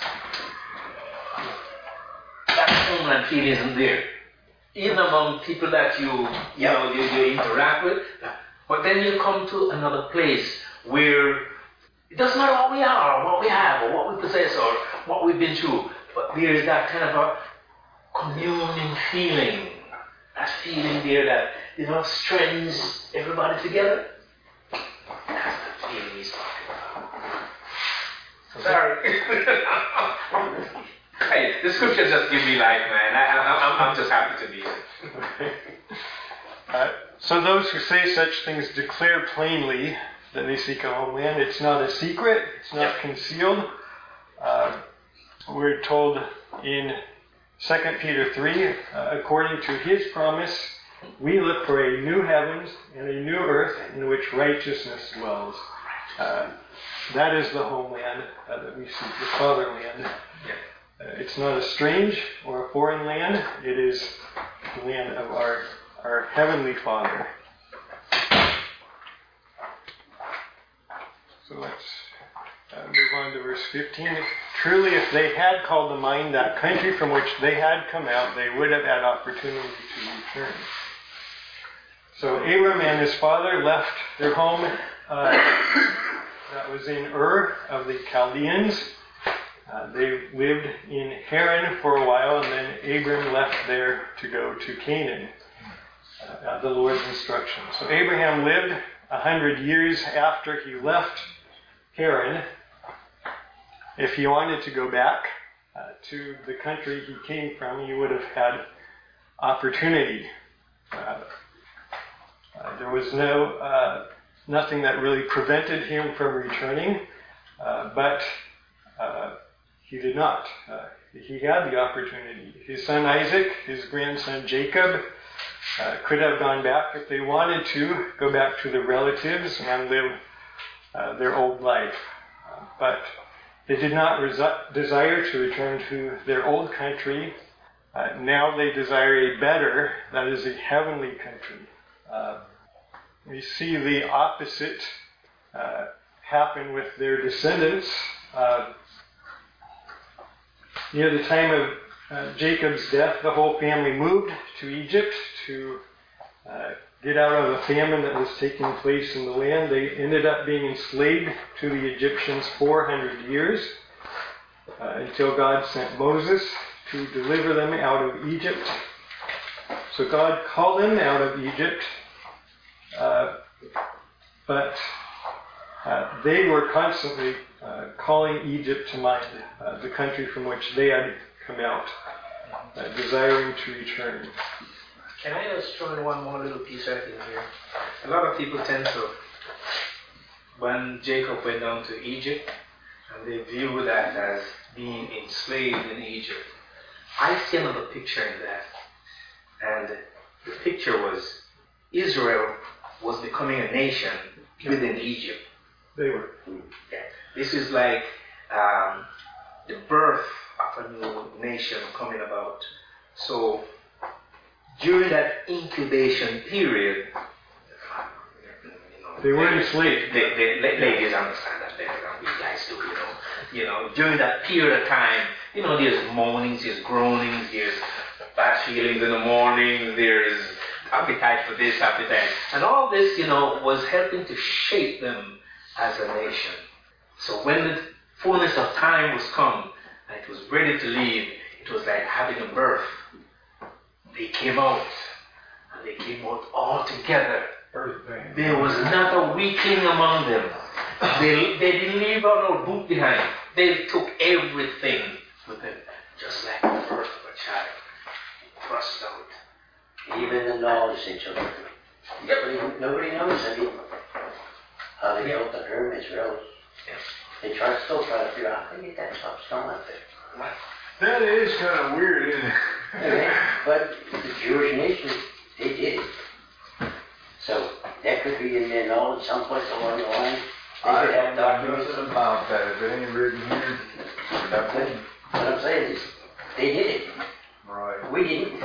that homeland feeling isn't there. Even among people that you, you know, you, you interact with. But then you come to another place where it doesn't matter what we are, or what we have, or what we possess, or what we've been through. But there is that kind of a communing feeling. That feeling there that you know, strengthens everybody together. That's the feeling he's talking about. Sorry. Hey, the scripture just give me life, man. I, I, I'm, I'm just happy to be here. uh, so those who say such things declare plainly that they seek a homeland. It's not a secret. It's not concealed. Uh, we're told in Second Peter three, uh, according to his promise, we look for a new heavens and a new earth in which righteousness dwells. Uh, that is the homeland uh, that we seek, the fatherland. Uh, it's not a strange or a foreign land. It is the land of our, our heavenly Father. So let's uh, move on to verse fifteen. Truly, if they had called to mind that country from which they had come out, they would have had opportunity to return. So Abram and his father left their home uh, that was in Ur of the Chaldeans. Uh, they lived in Haran for a while, and then Abram left there to go to Canaan uh, at the Lord's instruction. So Abraham lived a hundred years after he left Haran. If he wanted to go back uh, to the country he came from, he would have had opportunity. Uh, uh, there was no uh, nothing that really prevented him from returning, uh, but uh, he did not. Uh, he had the opportunity. His son Isaac, his grandson Jacob, uh, could have gone back if they wanted to, go back to their relatives and live uh, their old life. Uh, but they did not resi- desire to return to their old country. Uh, now they desire a better, that is a heavenly country. Uh, we see the opposite uh, happen with their descendants. Uh, near the time of uh, Jacob's death, the whole family moved to Egypt to uh, get out of the famine that was taking place in the land. They ended up being enslaved to the Egyptians four hundred years uh, until God sent Moses to deliver them out of Egypt. So God called them out of Egypt, uh, but uh, they were constantly uh, calling Egypt to mind, uh, the country from which they had come out, uh, desiring to return. Can I just throw in one more little piece right in here? A lot of people tend to, when Jacob went down to Egypt, and they view that as being enslaved in Egypt. I see another picture in that. And the picture was Israel was becoming a nation within Egypt. They were. Yeah. This is like um, the birth of a new nation coming about. So during that incubation period, you know, they were enslaved. They, they, they, ladies understand that better than we guys do, you know. You know, during that period of time, you know, there's moanings, there's groanings, there's bad feelings in the morning, there's appetite for this, appetite. And all this, you know, was helping to shape them as a nation. So when the fullness of time was come, and it was ready to leave, it was like having a birth. They came out, and they came out all together. There was not a weakling among them. They, they didn't leave out no boot behind. They took everything with them, just like the birth of a child. Thrust out. Even the knowledge they took. Nobody, nobody knows. I mean, how they built the pyramids, really. They try, still try to figure out how to get that top stone up there. That is kind of weird, isn't it? Okay. But the Jewish nation, they did it. So that could be in their knowledge someplace along the line. They I could have don't know documents. nothing about that. If it ain't written here, that But what I'm saying is, they did it. right. We didn't.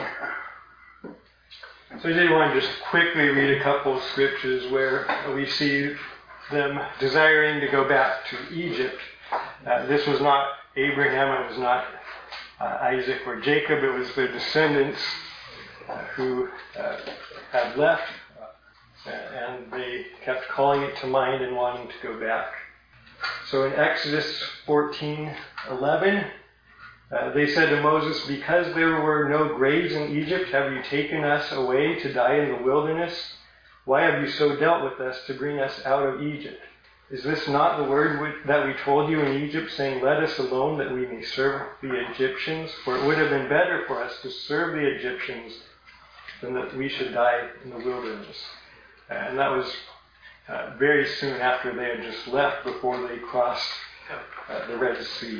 So I did want to just quickly read a couple of scriptures where we see them desiring to go back to Egypt. Uh, this was not Abraham, it was not uh, Isaac or Jacob, it was their descendants uh, who uh, had left, uh, and they kept calling it to mind and wanting to go back. So in Exodus fourteen eleven, Uh, they said to Moses, because there were no graves in Egypt, have you taken us away to die in the wilderness? Why have you so dealt with us to bring us out of Egypt? Is this not the word we, that we told you in Egypt, saying, let us alone that we may serve the Egyptians? For it would have been better for us to serve the Egyptians than that we should die in the wilderness. And that was uh, very soon after they had just left, before they crossed uh, the Red Sea.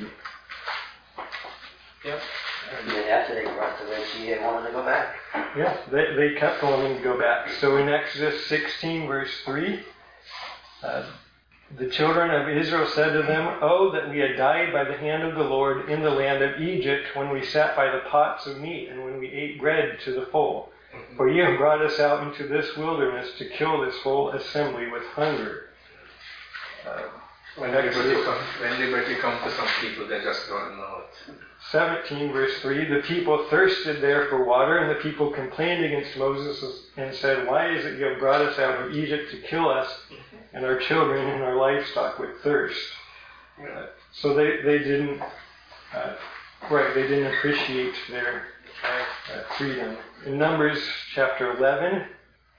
Yep. And then after they crossed the Red Sea, they wanted to go back. Yeah, they, they kept wanting to go back. So in Exodus sixteen, verse three, uh, the children of Israel said to them, oh, that we had died by the hand of the Lord in the land of Egypt, when we sat by the pots of meat, and when we ate bread to the full. For ye have brought us out into this wilderness to kill this whole assembly with hunger. Uh, When liberty, come, when liberty comes to some people, they just don't know it. seventeen, verse three, the people thirsted there for water, and the people complained against Moses and said, why is it you have brought us out of Egypt to kill us and our children and our livestock with thirst? Uh, so they, they didn't, uh, right, they didn't appreciate their uh, freedom. In Numbers chapter eleven,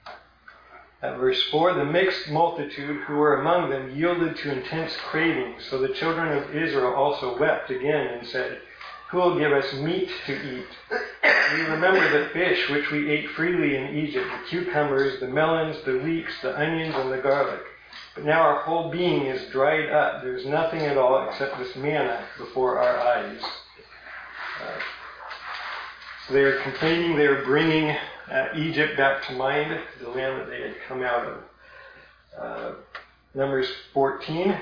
at verse four, the mixed multitude who were among them yielded to intense craving. So the children of Israel also wept again and said, who will give us meat to eat? We remember the fish which we ate freely in Egypt, the cucumbers, the melons, the leeks, the onions, and the garlic. But now our whole being is dried up. There is nothing at all except this manna before our eyes. Uh, so they are complaining, they are bringing uh, Egypt back to mind, the land that they had come out of. Uh, Numbers fourteen.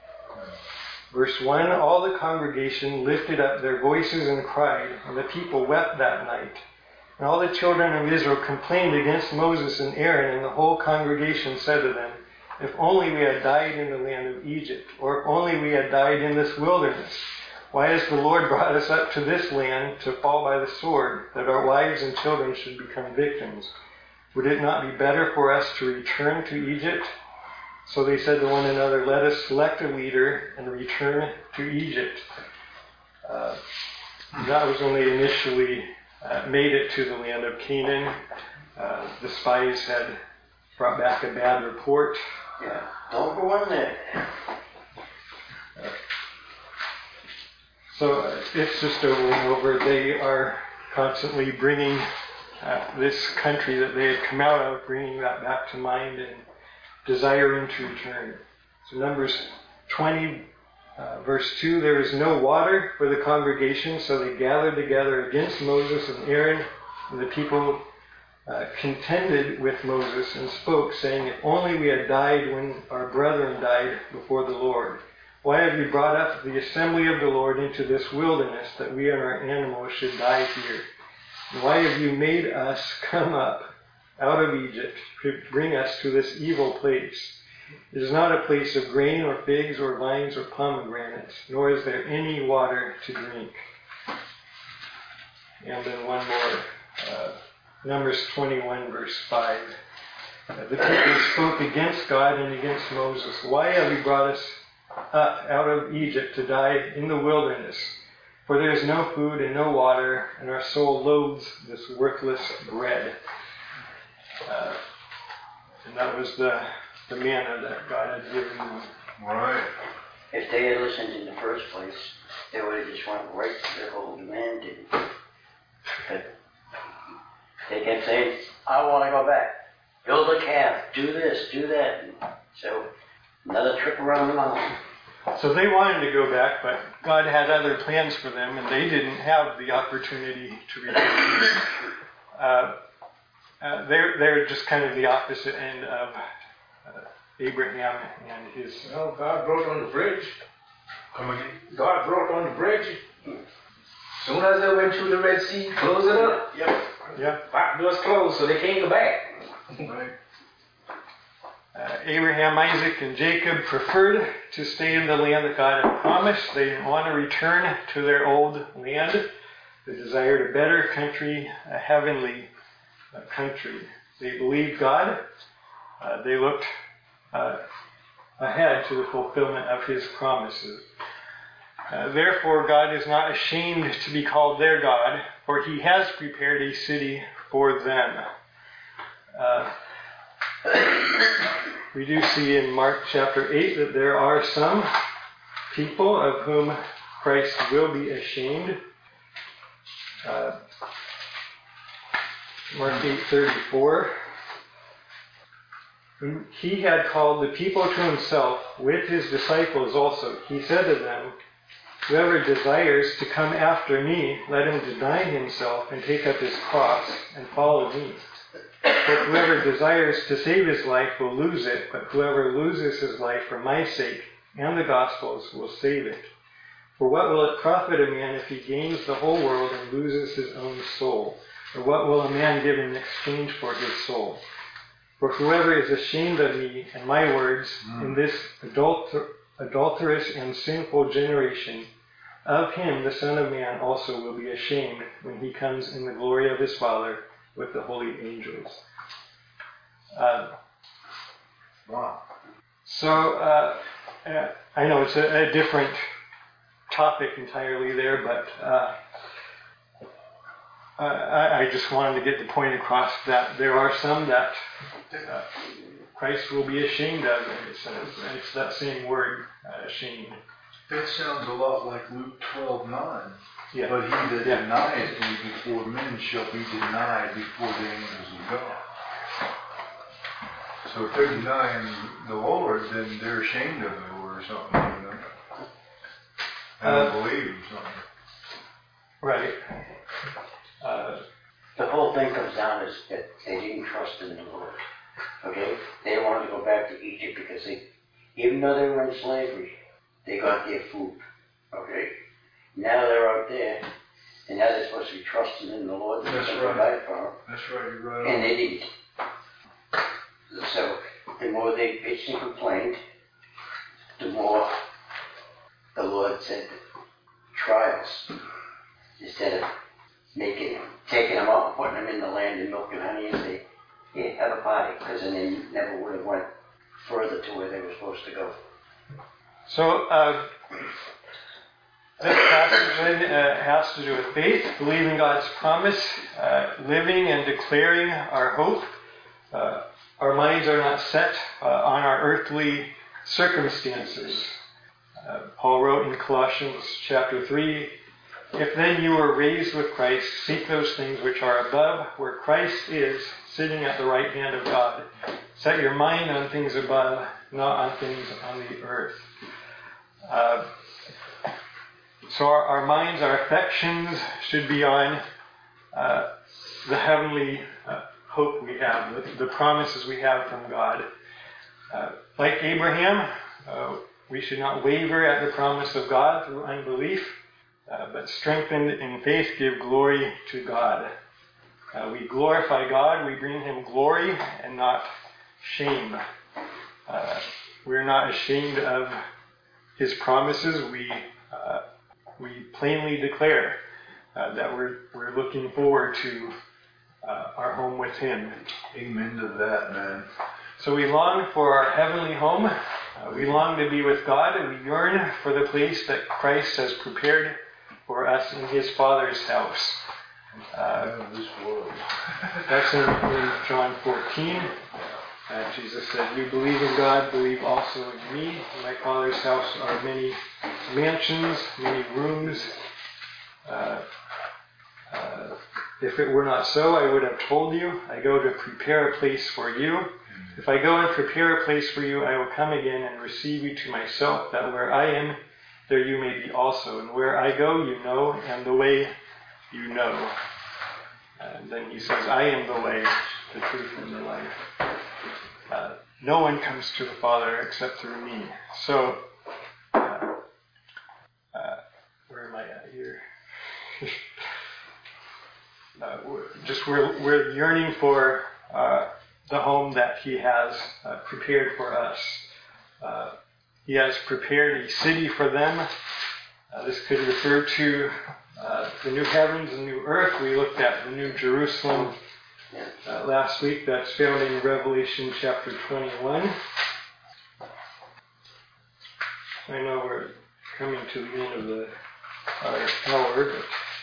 Verse one, all the congregation lifted up their voices and cried, and the people wept that night. And all the children of Israel complained against Moses and Aaron, and the whole congregation said to them, if only we had died in the land of Egypt, or if only we had died in this wilderness. Why has the Lord brought us up to this land to fall by the sword, that our wives and children should become victims? Would it not be better for us to return to Egypt? So they said to one another, let us select a leader and return to Egypt. Uh, that was when they initially uh, made it to the land of Canaan. Uh, the spies had brought back a bad report. Yeah, don't go in there. Uh, so uh, it's just over and over. They are constantly bringing uh, this country that they had come out of, bringing that back to mind and desiring to return. So Numbers twenty, uh, verse two, there is no water for the congregation, so they gathered together against Moses and Aaron, and the people uh, contended with Moses and spoke, saying, if only we had died when our brethren died before the Lord. Why have you brought up the assembly of the Lord into this wilderness, that we and our animals should die here? And why have you made us come up out of Egypt to bring us to this evil place? It is not a place of grain or figs or vines or pomegranates, nor is there any water to drink. And then one more, uh, Numbers twenty-one, verse five. Uh, the people spoke against God and against Moses. Why have you brought us up out of Egypt to die in the wilderness? For there is no food and no water, and our soul loathes this worthless bread. Uh, and that was the, the manna that God had given them. Right. If they had listened in the first place, they would have just went right to their whole demand. But they kept saying, I want to go back. Build a calf. Do this. Do that. And so another trip around the mountain. So they wanted to go back, but God had other plans for them, and they didn't have the opportunity to return. Uh, Uh, they're they're just kind of the opposite end of uh, Abraham and his. Well, God brought on the bridge. Come again? God brought on the bridge. As soon as they went through the Red Sea, close it up. Yep. Yeah. Back doors closed, so they can't go back. Right. Uh, Abraham, Isaac, and Jacob preferred to stay in the land that God had promised. They didn't want to return to their old land. They desired a better country, a heavenly uh, country. They believed God. Uh, they looked uh, ahead to the fulfillment of His promises. Uh, therefore, God is not ashamed to be called their God, for he has prepared a city for them. Uh, we do see in Mark chapter eight that there are some people of whom Christ will be ashamed. Uh, Mark eight thirty-four. When he had called the people to himself with his disciples also, he said to them, whoever desires to come after me, let him deny himself and take up his cross and follow me. For whoever desires to save his life will lose it, but whoever loses his life for my sake and the gospel's will save it. For what will it profit a man if he gains the whole world and loses his own soul? Or what will a man give in exchange for his soul? For whoever is ashamed of me and my words mm. in this adulter- adulterous and sinful generation, of him the Son of Man also will be ashamed when he comes in the glory of his Father with the holy angels. Uh, wow. So, uh, uh, I know it's a, a different topic entirely there, but uh, I, I just wanted to get the point across that there are some that uh, Christ will be ashamed of, and it's, uh, it's that same word, uh, ashamed. That sounds a lot like Luke twelve nine. Yeah. But he that yeah. denieth me before men shall be denied before the angels of God. So if they're denying the Lord, then they're ashamed of the Lord or something, you know? I don't uh, believe or something. Right. Uh, the whole thing comes down is that they didn't trust in the Lord. Okay? They wanted to go back to Egypt because they, even though they were in slavery, they got their food. Okay? Now they're out there, and now they're supposed to be trusting in the Lord. That's right. Provide for them. That's right. You're right. And they didn't. So the more they bitched and complained, the more the Lord said trials. Instead of making, taking them out and putting them in the land of milk and honey and say, yeah, have a party, because then they never would have went further to where they were supposed to go. So, uh, this passage then uh, has to do with faith, believing God's promise, uh, living and declaring our hope. Uh, our minds are not set uh, on our earthly circumstances. Uh, Paul wrote in Colossians chapter three, if then you were raised with Christ, seek those things which are above, where Christ is, sitting at the right hand of God. Set your mind on things above, not on things on the earth. Uh, so our, our minds, our affections should be on uh, the heavenly uh, hope we have, the, the promises we have from God. Uh, like Abraham, uh, we should not waver at the promise of God through unbelief, uh, but strengthened in faith give glory to God. Uh, we glorify God, we bring Him glory and not shame. Uh, we're not ashamed of His promises. We uh, we plainly declare uh, that we're we're looking forward to uh, our home with Him. Amen to that, man. So we long for our heavenly home. Uh, we long to be with God, and we yearn for the place that Christ has prepared for us in His Father's house. Uh, this world. That's in, in John fourteen. Uh, Jesus said, you believe in God, believe also in me. In my Father's house are many mansions, many rooms. Uh, uh, if it were not so, I would have told you. I go to prepare a place for you. Amen. If I go and prepare a place for you, I will come again and receive you to myself, that where I am, there you may be also. And where I go, you know, and the way you know. And then he says, I am the way, the truth, and the life. Uh, no one comes to the Father except through me. So, uh, uh, where am I at here? uh, we're just we're, we're yearning for uh, the home that He has uh, prepared for us. Uh, he has prepared a city for them. Uh, this could refer to uh, the new heavens and new earth. We looked at the New Jerusalem Uh, last week. That's found in Revelation chapter twenty-one. I know we're coming to the end of the our hour, but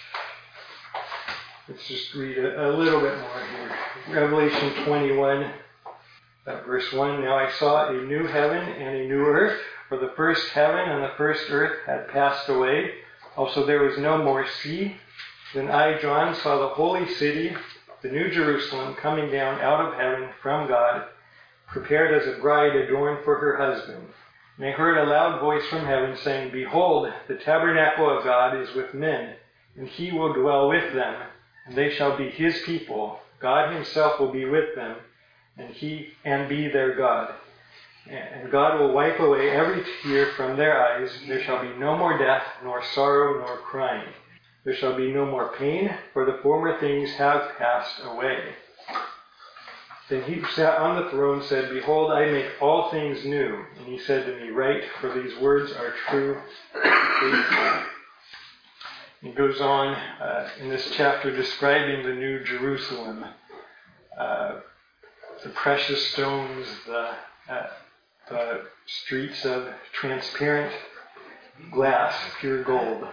let's just read a, a little bit more here. Revelation twenty-one, uh, verse one. Now I saw a new heaven and a new earth, for the first heaven and the first earth had passed away. Also there was no more sea. Then I, John, saw the holy city, the new Jerusalem, coming down out of heaven from God, prepared as a bride adorned for her husband. And I heard a loud voice from heaven saying, Behold, the tabernacle of God is with men, and he will dwell with them, and they shall be his people. God himself will be with them, and he and be their God. And God will wipe away every tear from their eyes. There shall be no more death, nor sorrow, nor crying. There shall be no more pain, for the former things have passed away. Then he who sat on the throne said, Behold, I make all things new. And he said to me, Write, for these words are true and faithful. He goes on uh, in this chapter describing the new Jerusalem, uh, the precious stones, the, uh, the streets of transparent glass, pure gold.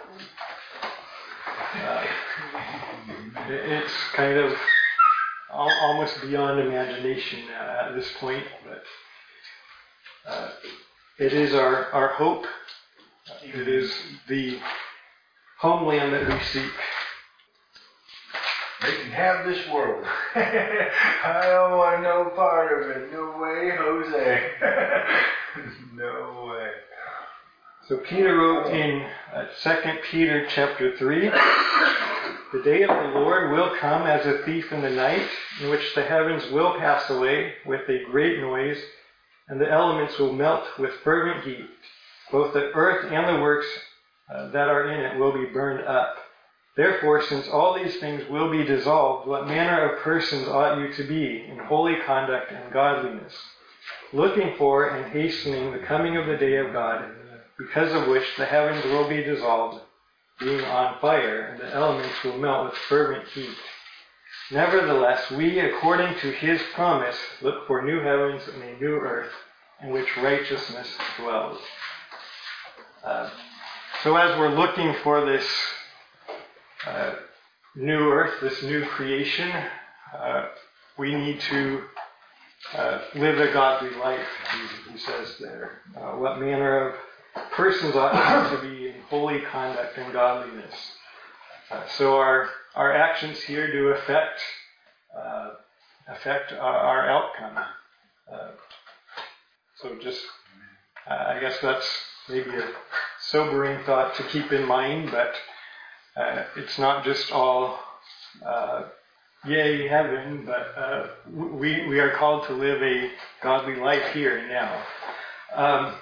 Uh, it's kind of almost beyond imagination uh, at this point, but uh, it is our, our hope. It is the homeland that we seek. They can have this world. I don't want no part of it. No way, Jose. No way. So Peter wrote in uh, Second Peter chapter three, The day of the Lord will come as a thief in the night, in which the heavens will pass away with a great noise, and the elements will melt with fervent heat. Both the earth and the works uh, that are in it will be burned up. Therefore, since all these things will be dissolved, what manner of persons ought you to be in holy conduct and godliness, looking for and hastening the coming of the day of God, because of which the heavens will be dissolved, being on fire, and the elements will melt with fervent heat. Nevertheless, we, according to his promise, look for new heavens and a new earth, in which righteousness dwells. Uh, so as we're looking for this uh, new earth, this new creation, uh, we need to uh, live a godly life, he, he says there. Uh, what manner of persons ought to be in holy conduct and godliness. Uh, so our our actions here do affect uh, affect our, our outcome. Uh, so just, uh, I guess that's maybe a sobering thought to keep in mind, but uh, it's not just all uh, yay heaven, but uh, we we are called to live a godly life here and now. Um,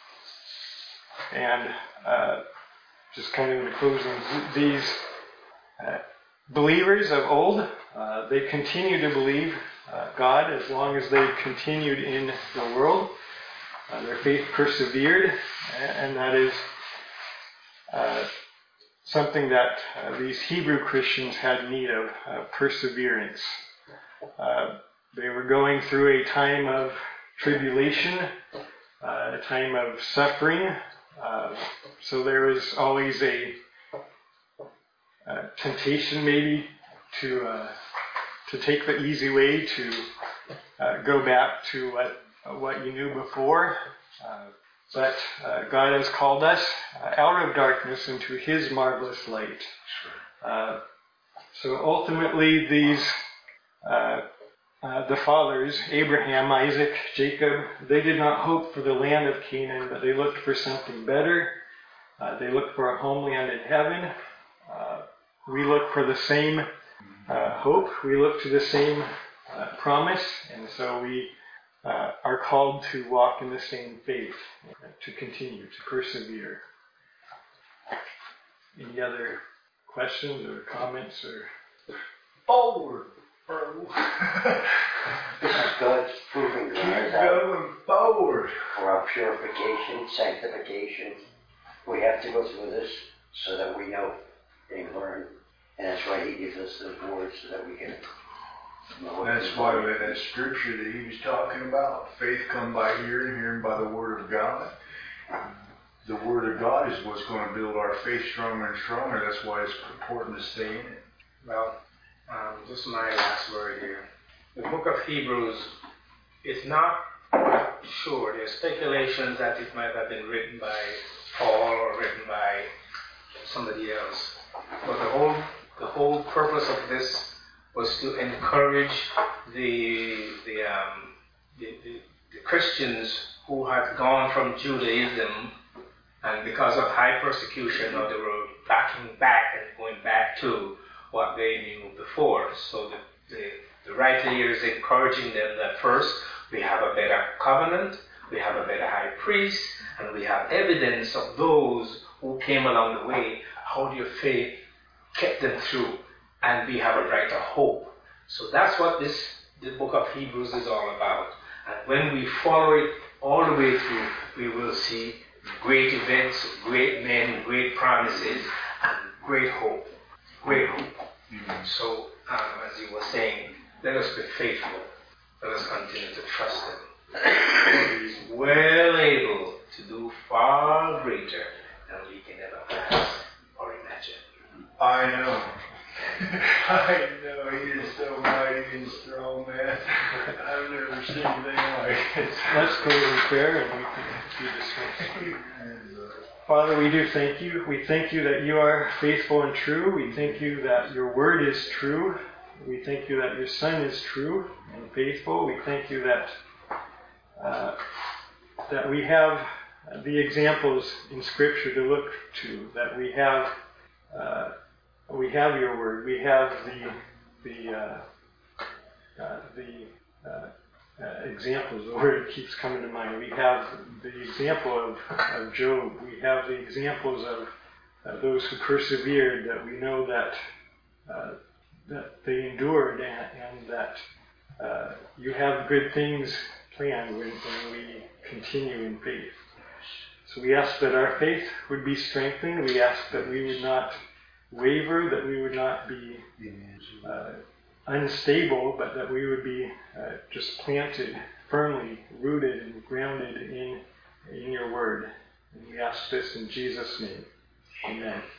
And uh, just kind of in closing, these uh, believers of old, uh, they continue to believe uh, God as long as they continued in the world. Uh, their faith persevered, and that is uh, something that uh, these Hebrew Christians had need of, uh, perseverance. Uh, they were going through a time of tribulation, uh, a time of suffering. Uh, so there was always a, a temptation maybe to uh, to take the easy way, to uh, go back to what what you knew before. Uh, but uh, God has called us uh, out of darkness into his marvelous light. Uh, so ultimately these uh, Uh, the fathers, Abraham, Isaac, Jacob, they did not hope for the land of Canaan, but they looked for something better. Uh, they looked for a homeland in heaven. Uh, we look for the same uh, hope. We look to the same uh, promise. And so we uh, are called to walk in the same faith, to continue, to persevere. Any other questions or comments? Or Forward! This is God's proving Keep ground going forward. for our purification, sanctification. We have to go through this so that we know and learn. And that's why he gives us those words so that we can know what That's why with that scripture that he was talking about, faith come by hearing, hearing by the word of God. the Word of God is what's going to build our faith stronger and stronger. That's why it's important to stay in it. Well, um, just my last word here. The book of Hebrews is not sure. There's speculations that it might have been written by Paul or written by somebody else. But the whole the whole purpose of this was to encourage the the um, the, the, the Christians who had gone from Judaism, and because of high persecution, or they were backing back and going back to what they knew before. So the, the, the writer here is encouraging them that first, we have a better covenant, we have a better high priest, and we have evidence of those who came along the way, how their faith kept them through, and we have a brighter hope. So that's what this the book of Hebrews is all about. And when we follow it all the way through, we will see great events, great men, great promises, and great hope. Great hope. Mm-hmm. So, um, as you were saying, let us be faithful. Let us continue to trust Him. He is well able to do far greater than we can ever ask or imagine. I know. I know. He is so mighty and strong, man. I've never seen anything like it. Let's go in prayer and we can be dismissed. Father, we do thank you. We thank you that you are faithful and true. We thank you that your word is true. We thank you that your Son is true and faithful. We thank you that uh, that we have the examples in Scripture to look to. That we have uh, we have your word. We have the the uh, uh, the uh, Uh, examples. The word keeps coming to mind. We have the example of, of Job. We have the examples of uh, those who persevered, that we know that uh, that they endured, and, and that uh, you have good things planned when, when we continue in faith. So we ask that our faith would be strengthened. We ask that we would not waver, that we would not be uh, unstable, but that we would be uh, just planted, firmly rooted and grounded in in your word. And we ask this in Jesus' name. Amen.